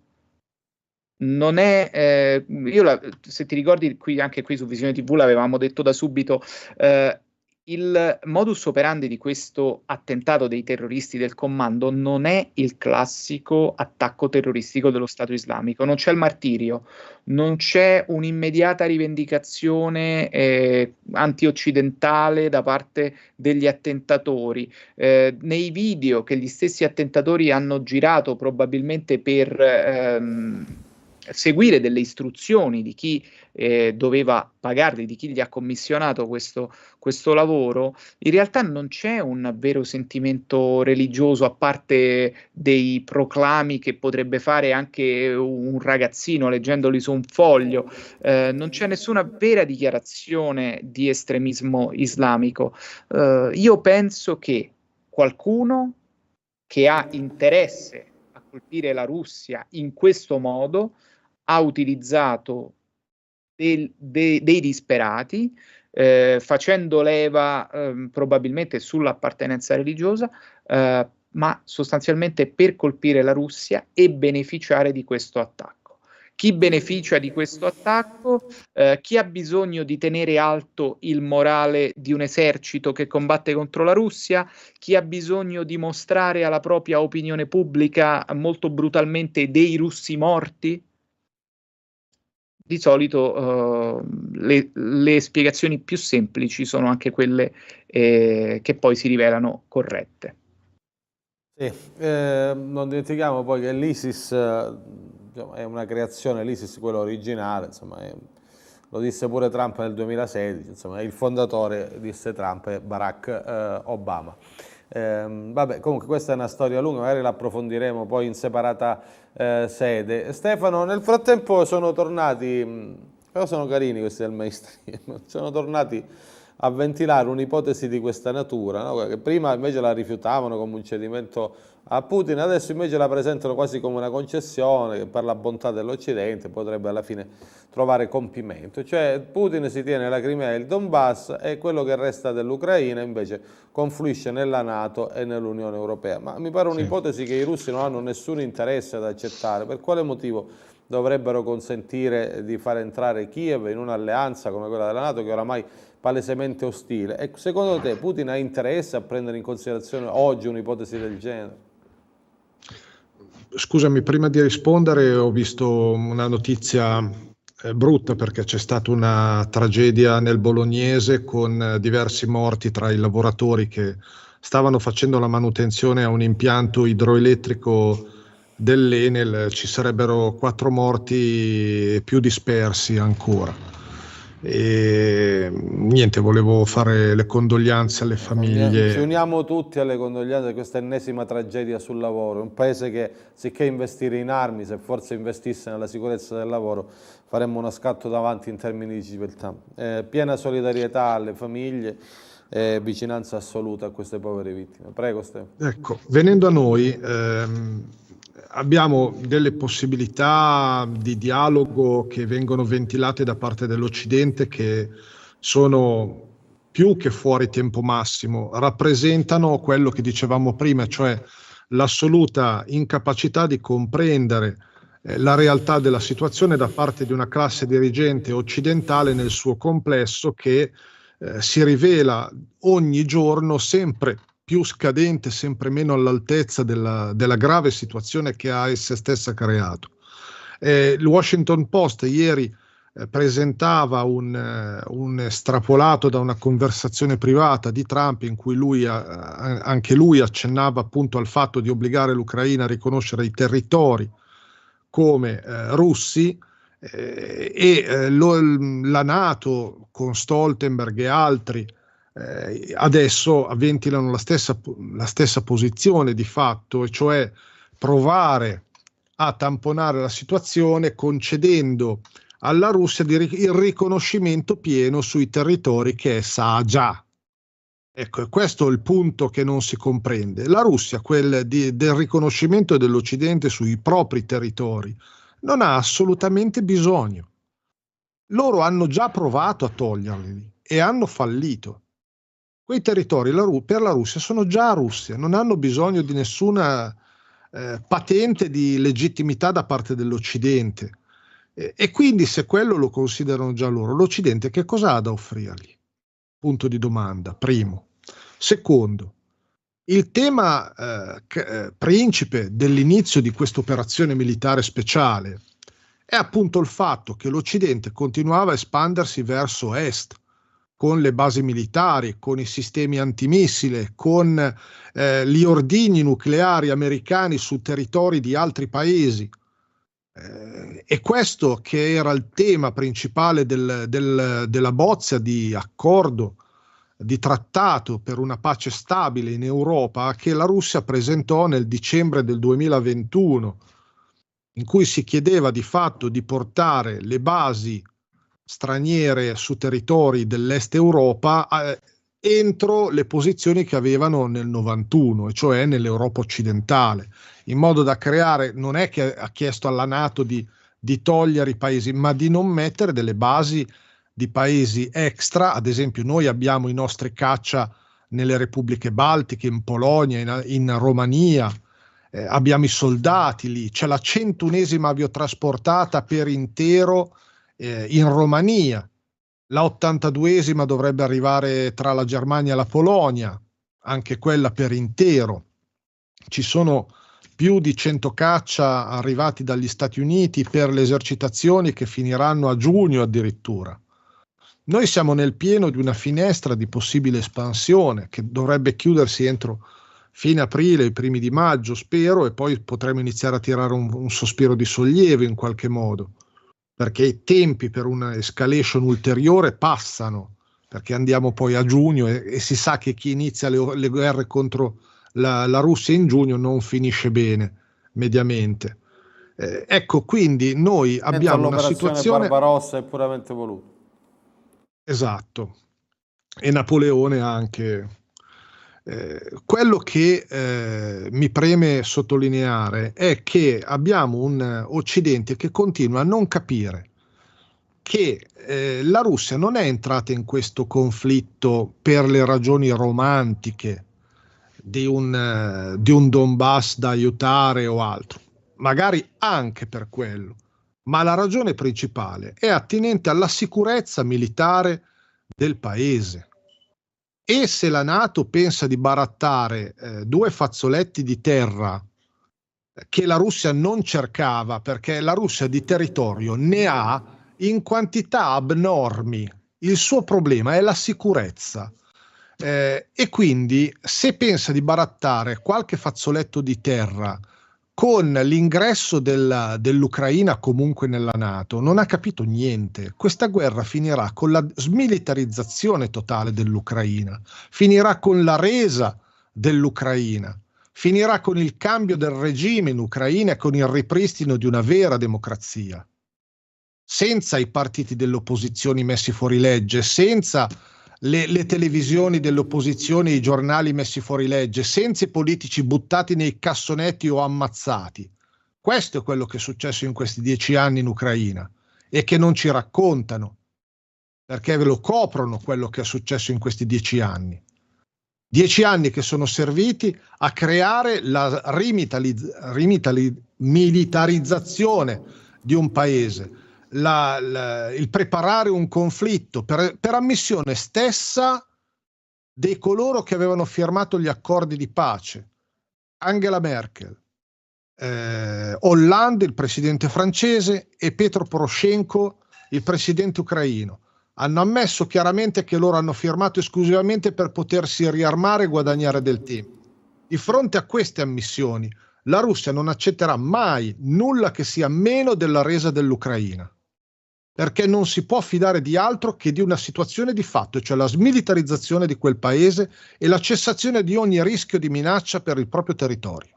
Non è, eh, io la, se ti ricordi qui, anche qui su Visione tivù l'avevamo detto da subito, eh, il modus operandi di questo attentato dei terroristi del comando non è il classico attacco terroristico dello Stato islamico, non c'è il martirio, non c'è un'immediata rivendicazione eh, anti-occidentale da parte degli attentatori. Eh, nei video che gli stessi attentatori hanno girato probabilmente per ehm, seguire delle istruzioni di chi eh, doveva pagarli, di chi gli ha commissionato questo, questo lavoro, in realtà non c'è un vero sentimento religioso, a parte dei proclami che potrebbe fare anche un ragazzino leggendoli su un foglio, eh, non c'è nessuna vera dichiarazione di estremismo islamico. Eh, io penso che qualcuno che ha interesse a colpire la Russia in questo modo ha utilizzato del, de, dei disperati, eh, facendo leva eh, probabilmente sull'appartenenza religiosa, eh, ma sostanzialmente per colpire la Russia e beneficiare di questo attacco. Chi beneficia di questo attacco? Eh, chi ha bisogno di tenere alto il morale di un esercito che combatte contro la Russia? Chi ha bisogno di mostrare alla propria opinione pubblica molto brutalmente dei russi morti? Di solito uh, le, le spiegazioni più semplici sono anche quelle eh, che poi si rivelano corrette. Sì, eh, non dimentichiamo poi che l'ISIS eh, è una creazione, l'ISIS quello originale, insomma, è, lo disse pure Trump nel duemilasedici, insomma, il fondatore, disse Trump, è Barack eh, Obama. Eh, vabbè, comunque questa è una storia lunga, magari la approfondiremo poi in separata eh, sede. Stefano, nel frattempo sono tornati, però sono carini questi del mainstream, sono tornati a ventilare un'ipotesi di questa natura, no? Che prima invece la rifiutavano come un cedimento a Putin, adesso invece la presentano quasi come una concessione che per la bontà dell'Occidente potrebbe alla fine trovare compimento. Cioè Putin si tiene la Crimea e il Donbass e quello che resta dell'Ucraina invece confluisce nella NATO e nell'Unione Europea. Ma mi pare un'ipotesi che i russi non hanno nessun interesse ad accettare. Per quale motivo dovrebbero consentire di far entrare Kiev in un'alleanza come quella della NATO che oramai palesemente ostile? E secondo te Putin ha interesse a prendere in considerazione oggi un'ipotesi del genere? Scusami, prima di rispondere ho visto una notizia eh, brutta perché c'è stata una tragedia nel Bolognese con eh, diversi morti tra i lavoratori che stavano facendo la manutenzione a un impianto idroelettrico dell'Enel ci sarebbero quattro morti e più dispersi ancora. E niente, volevo fare le condoglianze alle famiglie. Ci uniamo tutti alle condoglianze di questa ennesima tragedia sul lavoro. Un paese che, sicché investire in armi, se forse investisse nella sicurezza del lavoro, faremmo uno scatto davanti in termini di civiltà. Eh, piena solidarietà alle famiglie e vicinanza assoluta a queste povere vittime. Prego, Stefano. Ecco, venendo a noi, ehm, abbiamo delle possibilità di dialogo che vengono ventilate da parte dell'Occidente che sono più che fuori tempo massimo, rappresentano quello che dicevamo prima, cioè l'assoluta incapacità di comprendere eh, la realtà della situazione da parte di una classe dirigente occidentale nel suo complesso che eh, si rivela ogni giorno sempre più scadente, sempre meno all'altezza della, della grave situazione che ha essa stessa creato. Eh, il Washington Post ieri eh, presentava un, eh, un estrapolato da una conversazione privata di Trump in cui lui, eh, anche lui accennava appunto al fatto di obbligare l'Ucraina a riconoscere i territori come eh, russi eh, e eh, lo, la NATO con Stoltenberg e altri Eh, adesso ventilano la stessa, la stessa posizione di fatto, e cioè provare a tamponare la situazione concedendo alla Russia di, il riconoscimento pieno sui territori che essa ha già. Ecco, questo è il punto che non si comprende. La Russia, quel di, del riconoscimento dell'Occidente sui propri territori, non ha assolutamente bisogno. Loro hanno già provato a toglierli e hanno fallito. Quei territori la, per la Russia sono già Russia, non hanno bisogno di nessuna eh, patente di legittimità da parte dell'Occidente. E, e quindi se quello lo considerano già loro, l'Occidente che cosa ha da offrirgli? Punto di domanda, primo. Secondo, il tema eh, che, principe dell'inizio di questa operazione militare speciale è appunto il fatto che l'Occidente continuava a espandersi verso est, con le basi militari, con i sistemi antimissile, con eh, gli ordigni nucleari americani su territori di altri paesi. Eh, e questo che era il tema principale del, del, della bozza di accordo, di trattato per una pace stabile in Europa, che la Russia presentò nel dicembre del duemilaventuno, in cui si chiedeva di fatto di portare le basi straniere su territori dell'est Europa eh, entro le posizioni che avevano nel novantuno, e cioè nell'Europa occidentale, in modo da creare, non è che ha chiesto alla NATO di, di togliere i paesi, ma di non mettere delle basi di paesi extra. Ad esempio noi abbiamo i nostri caccia nelle repubbliche baltiche, in Polonia, in, in Romania, eh, abbiamo i soldati lì, c'è la centunesima aviotrasportata per intero in Romania, la ottantaduesima dovrebbe arrivare tra la Germania e la Polonia, anche quella per intero. Ci sono più di cento caccia arrivati dagli Stati Uniti per le esercitazioni che finiranno a giugno addirittura. Noi siamo nel pieno di una finestra di possibile espansione che dovrebbe chiudersi entro fine aprile, i primi di maggio, spero, e poi potremo iniziare a tirare un, un sospiro di sollievo in qualche modo, perché i tempi per una escalation ulteriore passano, perché andiamo poi a giugno e, e si sa che chi inizia le, le guerre contro la, la Russia in giugno non finisce bene, mediamente. Eh, ecco, quindi noi abbiamo una situazione... Barbarossa è puramente voluta. Esatto, e Napoleone anche. Eh, quello che eh, mi preme sottolineare è che abbiamo un Occidente che continua a non capire che eh, la Russia non è entrata in questo conflitto per le ragioni romantiche di un, uh, di un Donbass da aiutare o altro, magari anche per quello, ma la ragione principale è attinente alla sicurezza militare del paese. E se la NATO pensa di barattare eh, due fazzoletti di terra che la Russia non cercava, perché la Russia di territorio ne ha in quantità abnormi, il suo problema è la sicurezza. Eh, e quindi se pensa di barattare qualche fazzoletto di terra con l'ingresso della- dell'Ucraina comunque nella NATO non ha capito niente. Questa guerra finirà con la smilitarizzazione totale dell'Ucraina, finirà con la resa dell'Ucraina, finirà con il cambio del regime in Ucraina e con il ripristino di una vera democrazia, senza i partiti delle opposizioni messi fuori legge, senza le, le televisioni delle opposizioni e i giornali messi fuori legge, senza i politici buttati nei cassonetti o ammazzati. Questo è quello che è successo in questi dieci anni in Ucraina e che non ci raccontano, perché ve lo coprono quello che è successo in questi dieci anni. Dieci anni che sono serviti a creare la rimitalizz- rimitali- militarizzazione di un paese, la- la- il preparare un conflitto per, per ammissione stessa dei coloro che avevano firmato gli accordi di pace. Angela Merkel, eh, Hollande, il presidente francese, e Petro Poroshenko, il presidente ucraino. Hanno ammesso chiaramente che loro hanno firmato esclusivamente per potersi riarmare e guadagnare del tempo. Di fronte a queste ammissioni, la Russia non accetterà mai nulla che sia meno della resa dell'Ucraina, perché non si può fidare di altro che di una situazione di fatto, cioè la smilitarizzazione di quel paese e la cessazione di ogni rischio di minaccia per il proprio territorio.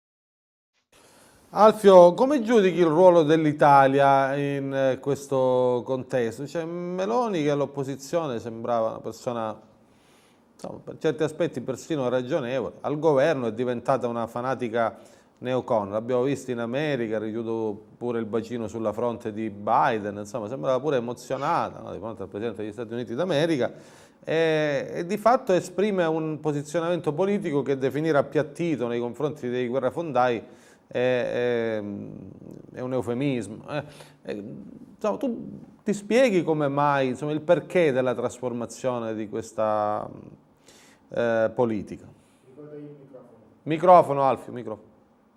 Alfio, come giudichi il ruolo dell'Italia in eh, questo contesto? C'è Meloni che all'opposizione sembrava una persona, insomma, per certi aspetti persino ragionevole, al governo è diventata una fanatica neocon, l'abbiamo visto in America, ha richiuso pure il bacino sulla fronte di Biden, insomma sembrava pure emozionata, no, di fronte al Presidente degli Stati Uniti d'America, e, e di fatto esprime un posizionamento politico che definire appiattito nei confronti dei guerrafondai È, è, è un eufemismo. Eh, eh, insomma, tu ti spieghi come mai, insomma, il perché della trasformazione di questa eh, politica? Microfono, Alfio, microfono.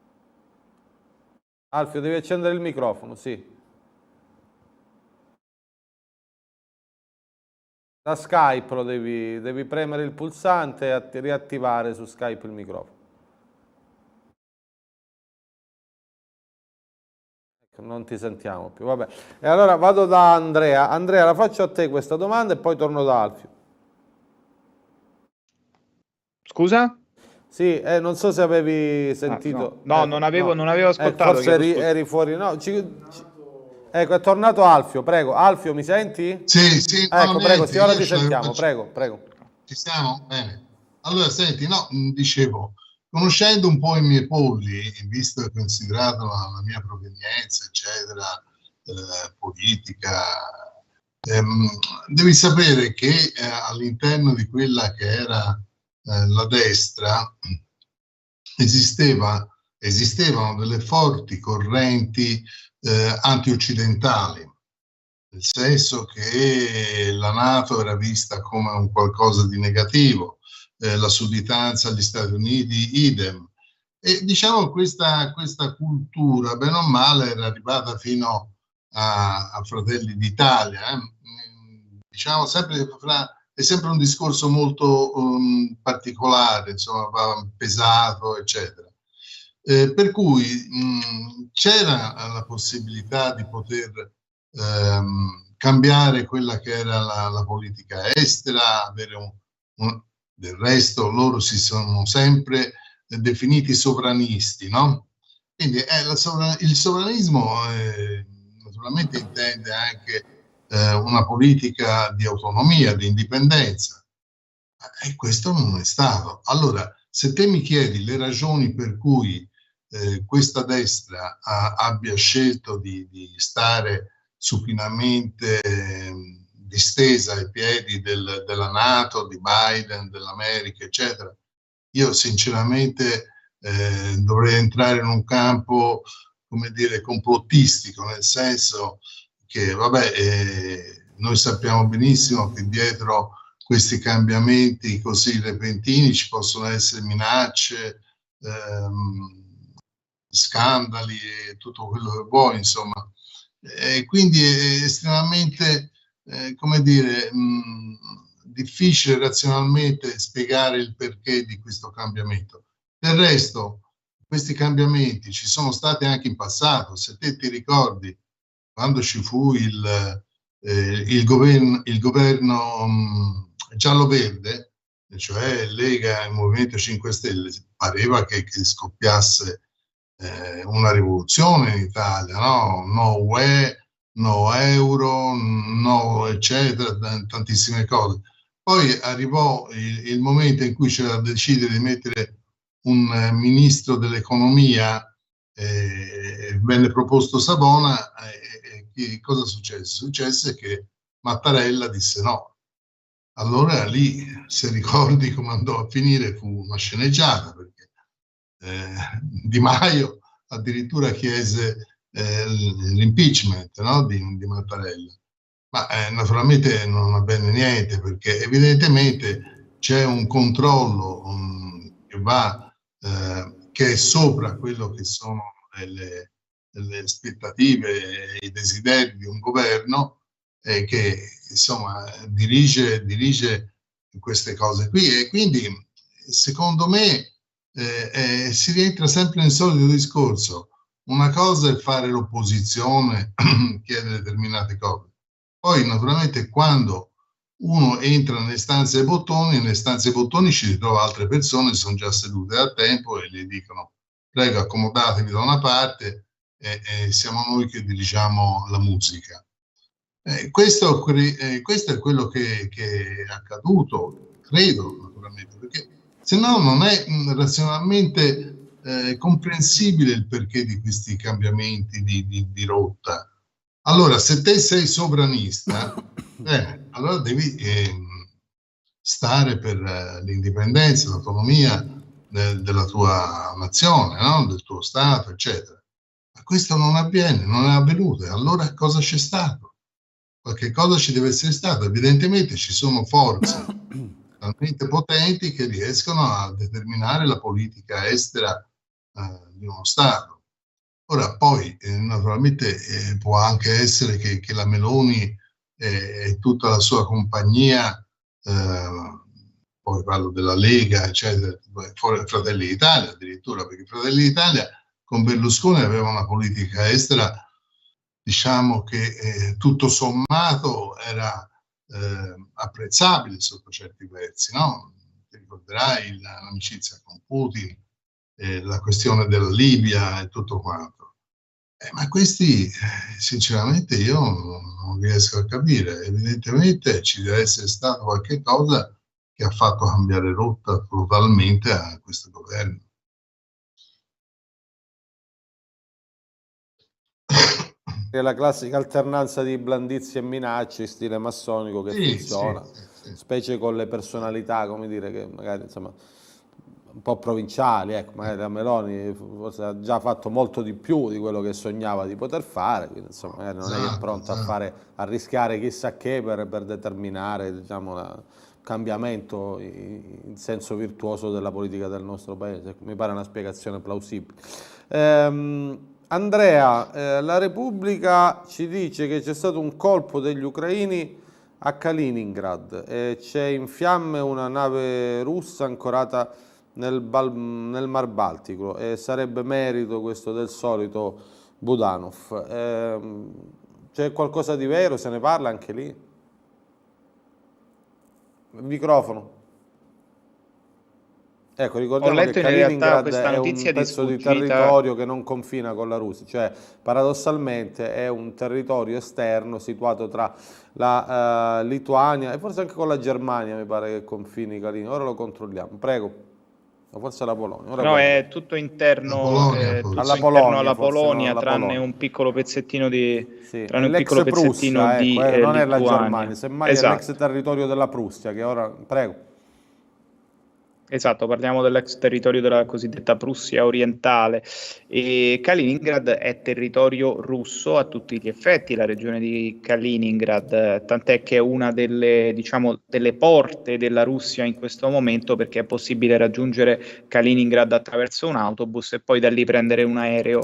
Alfio, devi accendere il microfono, sì. Da Skype lo devi, devi premere il pulsante e riattivare su Skype il microfono. Non ti sentiamo più, vabbè. E allora vado da Andrea. Andrea, la faccio a te questa domanda e poi torno da Alfio. Scusa? Sì, eh, non so se avevi sentito. Ah, no, no, eh, non, avevo, no. non avevo ascoltato. Eh, forse eri, eri fuori. No, ci, ci, ecco, è tornato Alfio, prego. Alfio, mi senti? Sì, sì. Ecco, no, prego, niente, sì, ora io ti ce l'avevo- sentiamo, prego, prego. Ci siamo? Bene. Allora, senti, no, mh, dicevo, conoscendo un po' i miei polli, visto e considerato la, la mia provenienza, eccetera, eh, politica, ehm, devi sapere che eh, all'interno di quella che era eh, la destra esisteva, esistevano delle forti correnti eh, anti-occidentali, nel senso che la NATO era vista come un qualcosa di negativo, eh, la sudditanza agli Stati Uniti idem, e diciamo questa, questa cultura bene o male era arrivata fino a, a Fratelli d'Italia, eh. Diciamo sempre fra, è sempre un discorso molto um, particolare, insomma, pesato, eccetera. Eh, per cui mh, c'era la possibilità di poter ehm, cambiare quella che era la, la politica estera, avere un, un, del resto loro si sono sempre definiti sovranisti, no? Quindi eh, la sovran- il sovranismo eh, naturalmente intende anche eh, una politica di autonomia, di indipendenza, e questo non è stato. Allora, se te mi chiedi le ragioni per cui eh, questa destra ha, abbia scelto di, di stare supinamente eh, distesa ai piedi del, della NATO, di Biden, dell'America, eccetera, io sinceramente eh, dovrei entrare in un campo, come dire, complottistico, nel senso che, vabbè, eh, noi sappiamo benissimo che dietro questi cambiamenti così repentini ci possono essere minacce, ehm, scandali e tutto quello che vuoi, insomma. E quindi è estremamente, eh, come dire, mh, difficile razionalmente spiegare il perché di questo cambiamento. Del resto, questi cambiamenti ci sono stati anche in passato. Se te ti ricordi, quando ci fu il, eh, il governo, il governo mh, giallo-verde, cioè Lega e Movimento cinque Stelle, pareva che, che scoppiasse eh, una rivoluzione in Italia, no? No U E, no euro, no eccetera, tantissime cose. Poi arrivò il, il momento in cui c'era da decidere di mettere un eh, ministro dell'economia, eh, venne proposto Savona, e eh, eh, cosa successe? Successe che Mattarella disse no. Allora lì, se ricordi come andò a finire, fu una sceneggiata, perché eh, Di Maio addirittura chiese eh, l'impeachment, no? di, di Mattarella. Ma eh, naturalmente non avvenne niente, perché evidentemente c'è un controllo um, che va, eh, che è sopra quello che sono le, le aspettative e i desideri di un governo, eh, che insomma dirige, dirige queste cose qui. E quindi secondo me eh, eh, si rientra sempre nel solito discorso. Una cosa è fare l'opposizione, chiedere determinate cose. Poi naturalmente quando uno entra nelle stanze ai bottoni, nelle stanze ai bottoni ci ritrova altre persone che sono già sedute da tempo e gli dicono prego accomodatevi da una parte e, e siamo noi che dirigiamo la musica. Eh, questo, eh, questo è quello che, che è accaduto, credo naturalmente, perché se no non è mh, razionalmente eh, comprensibile il perché di questi cambiamenti di, di, di rotta. Allora, se te sei sovranista, eh, allora devi eh, stare per eh, l'indipendenza, l'autonomia de, della tua nazione, no? Del tuo Stato, eccetera. Ma questo non avviene, non è avvenuto. E allora cosa c'è stato? Qualche cosa ci deve essere stato. Evidentemente ci sono forze talmente potenti che riescono a determinare la politica estera eh, di uno Stato. Ora poi eh, naturalmente eh, può anche essere che, che la Meloni eh, e tutta la sua compagnia, eh, poi parlo della Lega, eccetera, Fratelli d'Italia addirittura, perché Fratelli d'Italia con Berlusconi aveva una politica estera, diciamo che eh, tutto sommato era eh, apprezzabile sotto certi versi, no? Ti ricorderai l'amicizia con Putin, eh, la questione della Libia e tutto quanto. Eh, ma questi, eh, sinceramente, io non, non riesco a capire. Evidentemente ci deve essere stato qualche cosa che ha fatto cambiare rotta totalmente a questo governo. È la classica alternanza di blandizie e minacce, stile massonico che Sì, funziona, sì, sì, sì. specie con le personalità, come dire, che magari insomma un po' provinciali, ecco, magari la Meloni forse ha già fatto molto di più di quello che sognava di poter fare, quindi insomma magari non è che è pronta a fare, a rischiare chissà che per, per determinare, diciamo, un cambiamento in senso virtuoso della politica del nostro paese. Mi pare una spiegazione plausibile. Ehm, Andrea, eh, la Repubblica ci dice che c'è stato un colpo degli ucraini a Kaliningrad e c'è in fiamme una nave russa ancorata nel, nel Mar Baltico e sarebbe merito questo del solito Budanov. Eh, c'è qualcosa di vero? Se ne parla anche lì? Il microfono. Ecco, ricordiamo che Kaliningrad è un pezzo di, di territorio che non confina con la Russia, cioè paradossalmente è un territorio esterno situato tra la uh, Lituania e forse anche con la Germania, mi pare che confini Kaliningrad. Ora lo controlliamo, prego. O forse la Polonia. Ora no, guarda. È tutto interno, Polonia, eh, tutto alla interno Polonia, alla forse, Polonia, no, tranne Polonia. un piccolo pezzettino di, sì, tranne un piccolo pezzettino Prussia, di ecco, eh, eh, non è Lituania. la Germania, semmai esatto. È l'ex territorio della Prussia, che ora, prego. Esatto, parliamo dell'ex territorio della cosiddetta Prussia orientale e Kaliningrad è territorio russo a tutti gli effetti, la regione di Kaliningrad, tant'è che è una delle, diciamo, delle porte della Russia in questo momento, perché è possibile raggiungere Kaliningrad attraverso un autobus e poi da lì prendere un aereo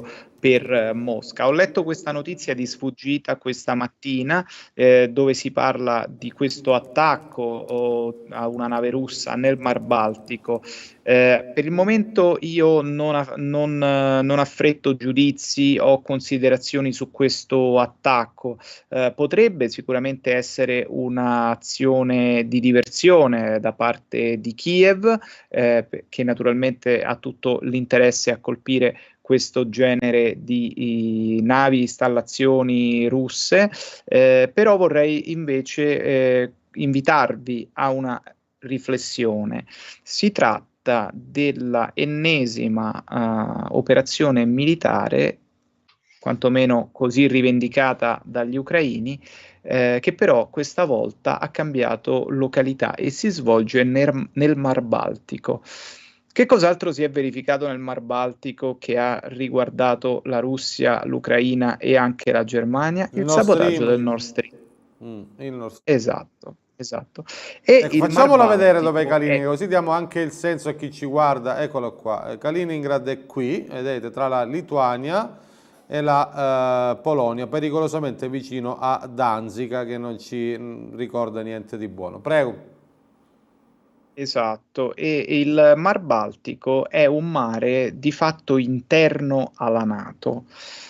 per Mosca. Ho letto questa notizia di sfuggita questa mattina eh, dove si parla di questo attacco oh, a una nave russa nel Mar Baltico. Eh, per il momento io non, aff- non, eh, non affretto giudizi o considerazioni su questo attacco. Eh, potrebbe sicuramente essere un'azione di diversione da parte di Kiev, eh, che naturalmente ha tutto l'interesse a colpire questo genere di navi, installazioni russe, eh, però vorrei invece eh, invitarvi a una riflessione. Si tratta della ennesima uh, operazione militare, quantomeno così rivendicata dagli ucraini, eh, che però questa volta ha cambiato località e si svolge nel, nel Mar Baltico. Che cos'altro si è verificato nel Mar Baltico che ha riguardato la Russia, l'Ucraina e anche la Germania? Il, il sabotaggio del Nord Stream. Mm, il Nord Stream. Esatto, esatto. E ecco, il facciamola Mar vedere dov'è Baltico Kaliningrad, è... così diamo anche il senso a chi ci guarda. Eccolo qua. Kaliningrad è qui, vedete, tra la Lituania e la uh, Polonia, pericolosamente vicino a Danzica, che non ci mh, ricorda niente di buono. Prego. Esatto, e il Mar Baltico è un mare di fatto interno alla NATO.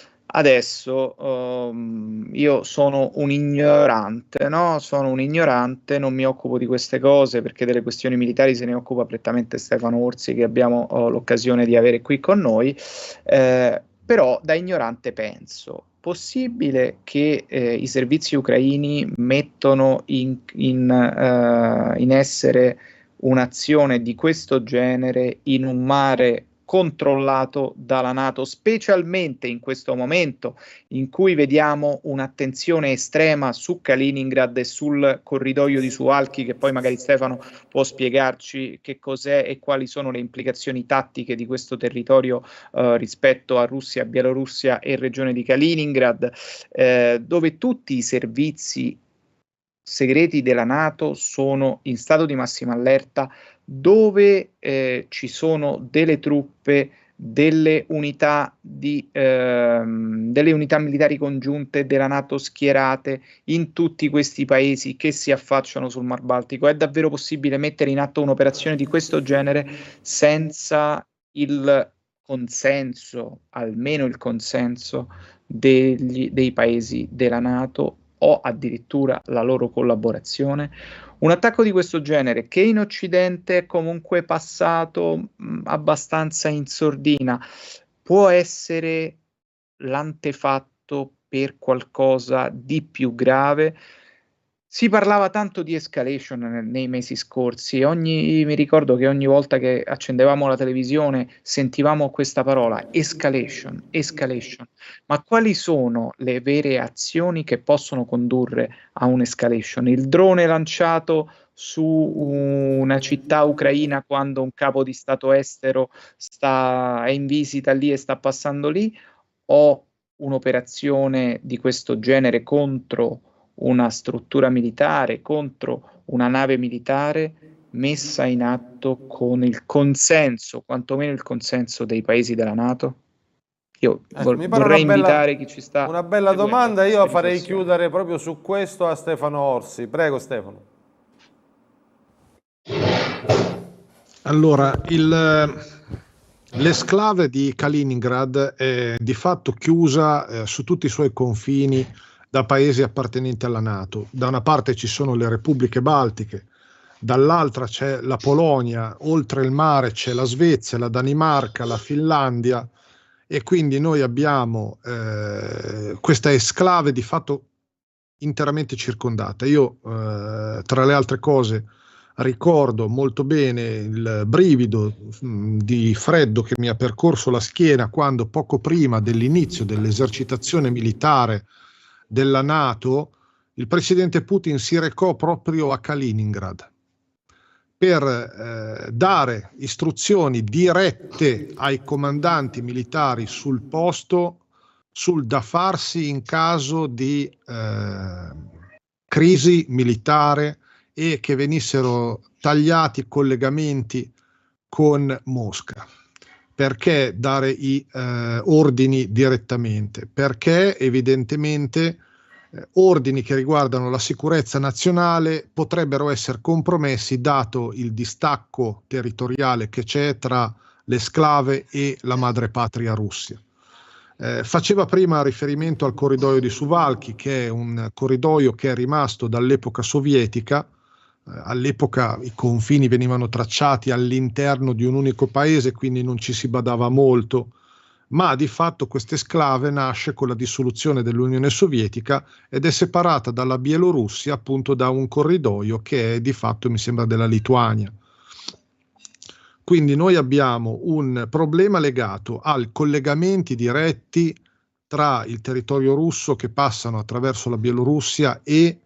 Adesso um, io sono un ignorante, no? Sono un ignorante, non mi occupo di queste cose perché delle questioni militari se ne occupa prettamente Stefano Orsi, che abbiamo oh, l'occasione di avere qui con noi, eh, però da ignorante penso, possibile che eh, i servizi ucraini mettono in, in, uh, in essere un'azione di questo genere in un mare controllato dalla NATO, specialmente in questo momento in cui vediamo un'attenzione estrema su Kaliningrad e sul corridoio di Suwalki, che poi magari Stefano può spiegarci che cos'è e quali sono le implicazioni tattiche di questo territorio eh, rispetto a Russia, Bielorussia e regione di Kaliningrad, eh, dove tutti i servizi segreti della NATO sono in stato di massima allerta, dove eh, ci sono delle truppe, delle unità, di, ehm, delle unità militari congiunte della NATO schierate in tutti questi paesi che si affacciano sul Mar Baltico. È davvero possibile mettere in atto un'operazione di questo genere senza il consenso, almeno il consenso degli, dei paesi della NATO, o addirittura la loro collaborazione? Un attacco di questo genere, che in Occidente è comunque passato mh, abbastanza in sordina, può essere l'antefatto per qualcosa di più grave? Si parlava tanto di escalation nel, nei mesi scorsi e ogni, mi ricordo che ogni volta che accendevamo la televisione sentivamo questa parola, escalation, escalation. Ma quali sono le vere azioni che possono condurre a un'escalation? Il drone lanciato su una città ucraina quando un capo di stato estero sta, è in visita lì e sta passando lì, o un'operazione di questo genere contro una struttura militare, contro una nave militare messa in atto con il consenso, quantomeno il consenso dei paesi della NATO? Io Ecco, vor- mi pare vorrei una bella, invitare chi ci sta una bella seguendo domanda. a Io questa farei riflessione. chiudere proprio su questo a Stefano Orsi. Prego Stefano. Allora, il, l'esclave di Kaliningrad è di fatto chiusa eh, su tutti i suoi confini da paesi appartenenti alla NATO. Da una parte ci sono le repubbliche baltiche, dall'altra c'è la Polonia, oltre il mare c'è la Svezia, la Danimarca, la Finlandia, e quindi noi abbiamo eh, questa esclave di fatto interamente circondata. Io, eh, tra le altre cose, ricordo molto bene il brivido mh, di freddo che mi ha percorso la schiena quando, poco prima dell'inizio dell'esercitazione militare della NATO, il presidente Putin si recò proprio a Kaliningrad per eh, dare istruzioni dirette ai comandanti militari sul posto sul da farsi in caso di eh, crisi militare e che venissero tagliati collegamenti con Mosca. Perché dare i eh, ordini direttamente? Perché evidentemente eh, ordini che riguardano la sicurezza nazionale potrebbero essere compromessi dato il distacco territoriale che c'è tra l'esclave e la madrepatria Russia. Eh, faceva prima riferimento al corridoio di Suwałki, che è un corridoio che è rimasto dall'epoca sovietica. All'epoca i confini venivano tracciati all'interno di un unico paese, quindi non ci si badava molto, ma di fatto questa esclave nasce con la dissoluzione dell'Unione Sovietica ed è separata dalla Bielorussia appunto da un corridoio che è di fatto, mi sembra, della Lituania. Quindi noi abbiamo un problema legato ai collegamenti diretti tra il territorio russo che passano attraverso la Bielorussia e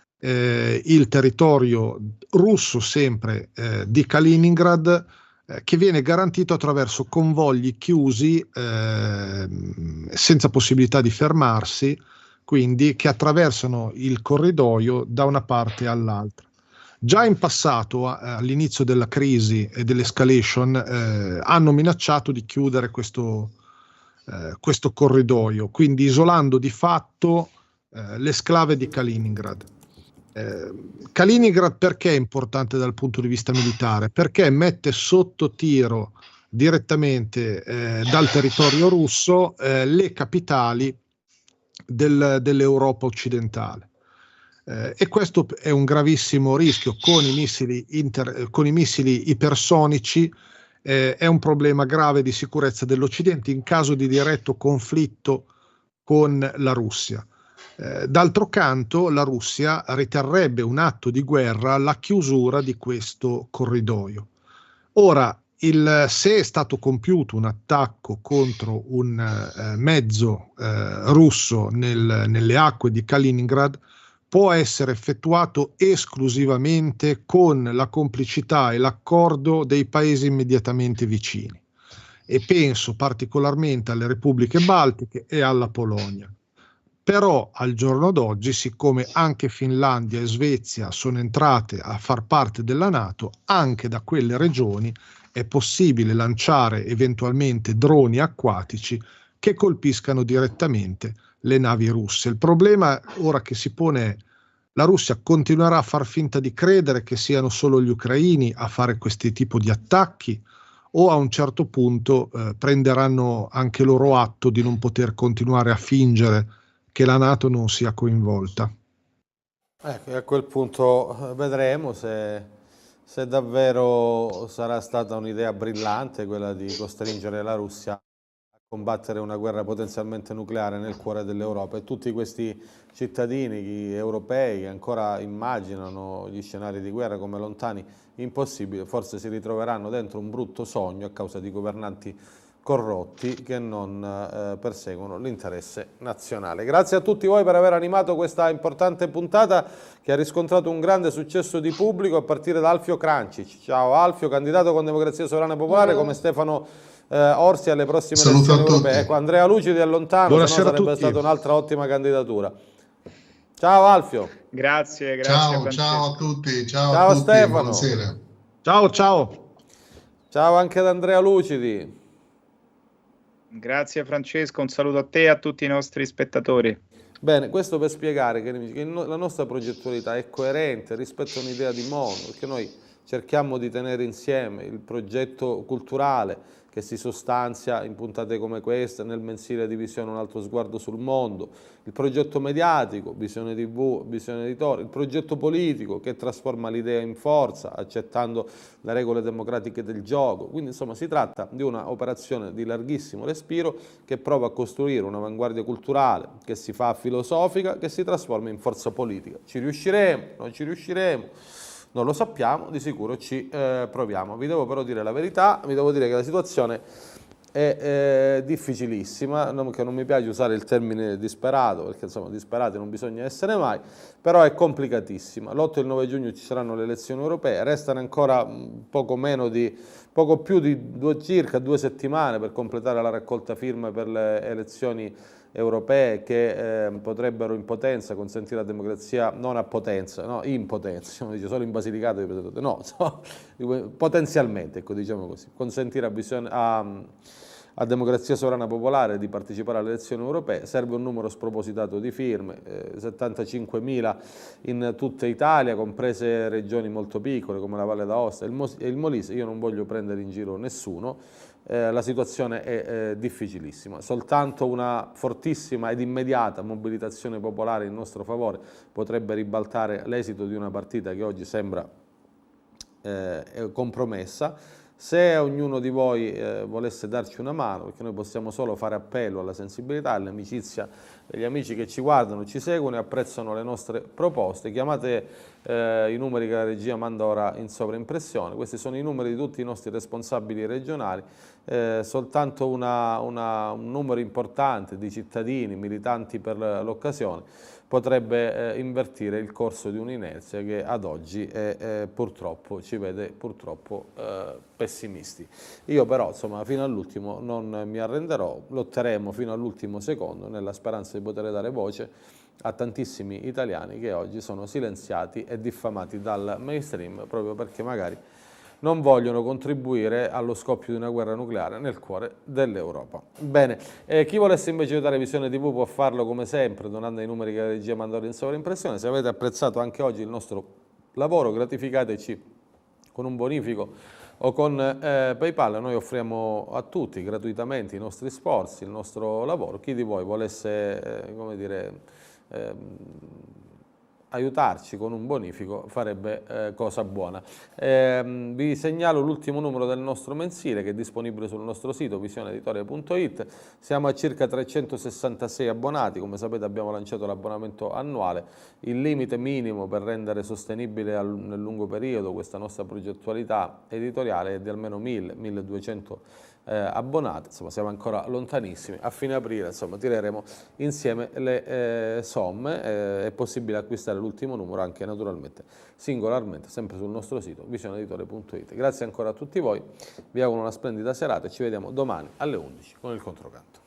Eh, il territorio russo sempre eh, di Kaliningrad, eh, che viene garantito attraverso convogli chiusi eh, senza possibilità di fermarsi, quindi che attraversano il corridoio da una parte all'altra. Già in passato, all'inizio della crisi e dell'escalation, eh, hanno minacciato di chiudere questo, eh, questo corridoio, quindi isolando di fatto eh, le sclave di Kaliningrad. Eh, Kaliningrad perché è importante dal punto di vista militare? Perché mette sotto tiro direttamente eh, dal territorio russo eh, le capitali del, dell'Europa occidentale. Eh, e questo è un gravissimo rischio con i missili, inter, con i missili ipersonici. Eh, è un problema grave di sicurezza dell'Occidente in caso di diretto conflitto con la Russia. Eh, d'altro canto, la Russia riterrebbe un atto di guerra la chiusura di questo corridoio. Ora, il, se è stato compiuto un attacco contro un eh, mezzo eh, russo nel, nelle acque di Kaliningrad, può essere effettuato esclusivamente con la complicità e l'accordo dei paesi immediatamente vicini. E penso particolarmente alle repubbliche baltiche e alla Polonia. Però al giorno d'oggi, siccome anche Finlandia e Svezia sono entrate a far parte della NATO, anche da quelle regioni è possibile lanciare eventualmente droni acquatici che colpiscano direttamente le navi russe. Il problema ora che si pone è: la Russia continuerà a far finta di credere che siano solo gli ucraini a fare questi tipi di attacchi, o a un certo punto eh, prenderanno anche loro atto di non poter continuare a fingere che la NATO non sia coinvolta? Ecco, a quel punto vedremo se, se davvero sarà stata un'idea brillante quella di costringere la Russia a combattere una guerra potenzialmente nucleare nel cuore dell'Europa, e tutti questi cittadini europei che ancora immaginano gli scenari di guerra come lontani, impossibili, forse si ritroveranno dentro un brutto sogno a causa di governanti corrotti che non eh, perseguono l'interesse nazionale. Grazie a tutti voi per aver animato questa importante puntata che ha riscontrato un grande successo di pubblico, a partire da Alfio Crancic. Ciao Alfio, candidato con Democrazia Sovrana e Popolare, come Stefano eh, Orsi alle prossime Saluto elezioni europee. Ecco, Andrea Lucidi è lontano, Buonasera, se no sarebbe stata un'altra ottima candidatura. Ciao Alfio. Grazie, grazie. Ciao, ciao a tutti, ciao, ciao a tutti, Stefano. buonasera. Ciao, ciao. Ciao anche ad Andrea Lucidi. Grazie Francesco, un saluto a te e a tutti i nostri spettatori. Bene, questo per spiegare che la nostra progettualità è coerente rispetto a un'idea di mondo, perché noi cerchiamo di tenere insieme il progetto culturale che si sostanzia in puntate come queste, nel mensile di Visione un altro sguardo sul mondo, il progetto mediatico, Visione tivù, Visione Editore, il progetto politico che trasforma l'idea in forza, accettando le regole democratiche del gioco. Quindi insomma si tratta di una operazione di larghissimo respiro che prova a costruire un'avanguardia culturale che si fa filosofica, che si trasforma in forza politica. Ci riusciremo? Non ci riusciremo? Non lo sappiamo, di sicuro ci eh, proviamo. Vi devo però dire la verità, vi devo dire che la situazione è eh, difficilissima, non, che non mi piace usare il termine disperato, perché insomma disperati non bisogna essere mai, però è complicatissima. L'otto e il nove giugno ci saranno le elezioni europee, restano ancora poco meno di, poco più di due, circa due settimane per completare la raccolta firme per le elezioni europee che eh, potrebbero in potenza consentire la democrazia, non a potenza, no, in potenza, dice solo in Basilicata, no, no, potenzialmente, ecco, diciamo così, consentire a, visione, a, a democrazia sovrana popolare di partecipare alle elezioni europee. Serve un numero spropositato di firme, eh, settantacinquemila in tutta Italia, comprese regioni molto piccole come la Valle d'Aosta e il Molise. Io non voglio prendere in giro nessuno, eh, la situazione è eh, difficilissima. Soltanto una fortissima ed immediata mobilitazione popolare in nostro favore potrebbe ribaltare l'esito di una partita che oggi sembra eh, compromessa. Se ognuno di voi eh, volesse darci una mano, perché noi possiamo solo fare appello alla sensibilità, all'amicizia degli amici che ci guardano, ci seguono e apprezzano le nostre proposte, chiamate eh, i numeri che la regia manda ora in sovraimpressione. Questi sono i numeri di tutti i nostri responsabili regionali, eh, soltanto una, una, un numero importante di cittadini, militanti per l'occasione, potrebbe eh, invertire il corso di un'inerzia che ad oggi è, eh, purtroppo ci vede purtroppo eh, pessimisti. Io però insomma fino all'ultimo non mi arrenderò, lotteremo fino all'ultimo secondo nella speranza di poter dare voce a tantissimi italiani che oggi sono silenziati e diffamati dal mainstream proprio perché magari non vogliono contribuire allo scoppio di una guerra nucleare nel cuore dell'Europa. Bene, eh, chi volesse invece vedere Visione tivù può farlo come sempre donando i numeri che la regia manda in sovraimpressione. Se avete apprezzato anche oggi il nostro lavoro, gratificateci con un bonifico o con eh, PayPal. Noi offriamo a tutti gratuitamente i nostri sforzi, il nostro lavoro. Chi di voi volesse, eh, come dire, eh, aiutarci con un bonifico farebbe eh, cosa buona. Eh, vi segnalo l'ultimo numero del nostro mensile che è disponibile sul nostro sito visione editore punto it. Siamo a circa trecentosessantasei abbonati, come sapete abbiamo lanciato l'abbonamento annuale. Il limite minimo per rendere sostenibile al, nel lungo periodo questa nostra progettualità editoriale è di almeno mille milleduecento eh, abbonati, insomma siamo ancora lontanissimi. A fine aprile insomma tireremo insieme le eh, somme, eh, è possibile acquistare l'ultimo numero anche naturalmente singolarmente sempre sul nostro sito visione editore punto it. Grazie ancora a tutti voi, vi auguro una splendida serata e ci vediamo domani alle undici con il Controcanto.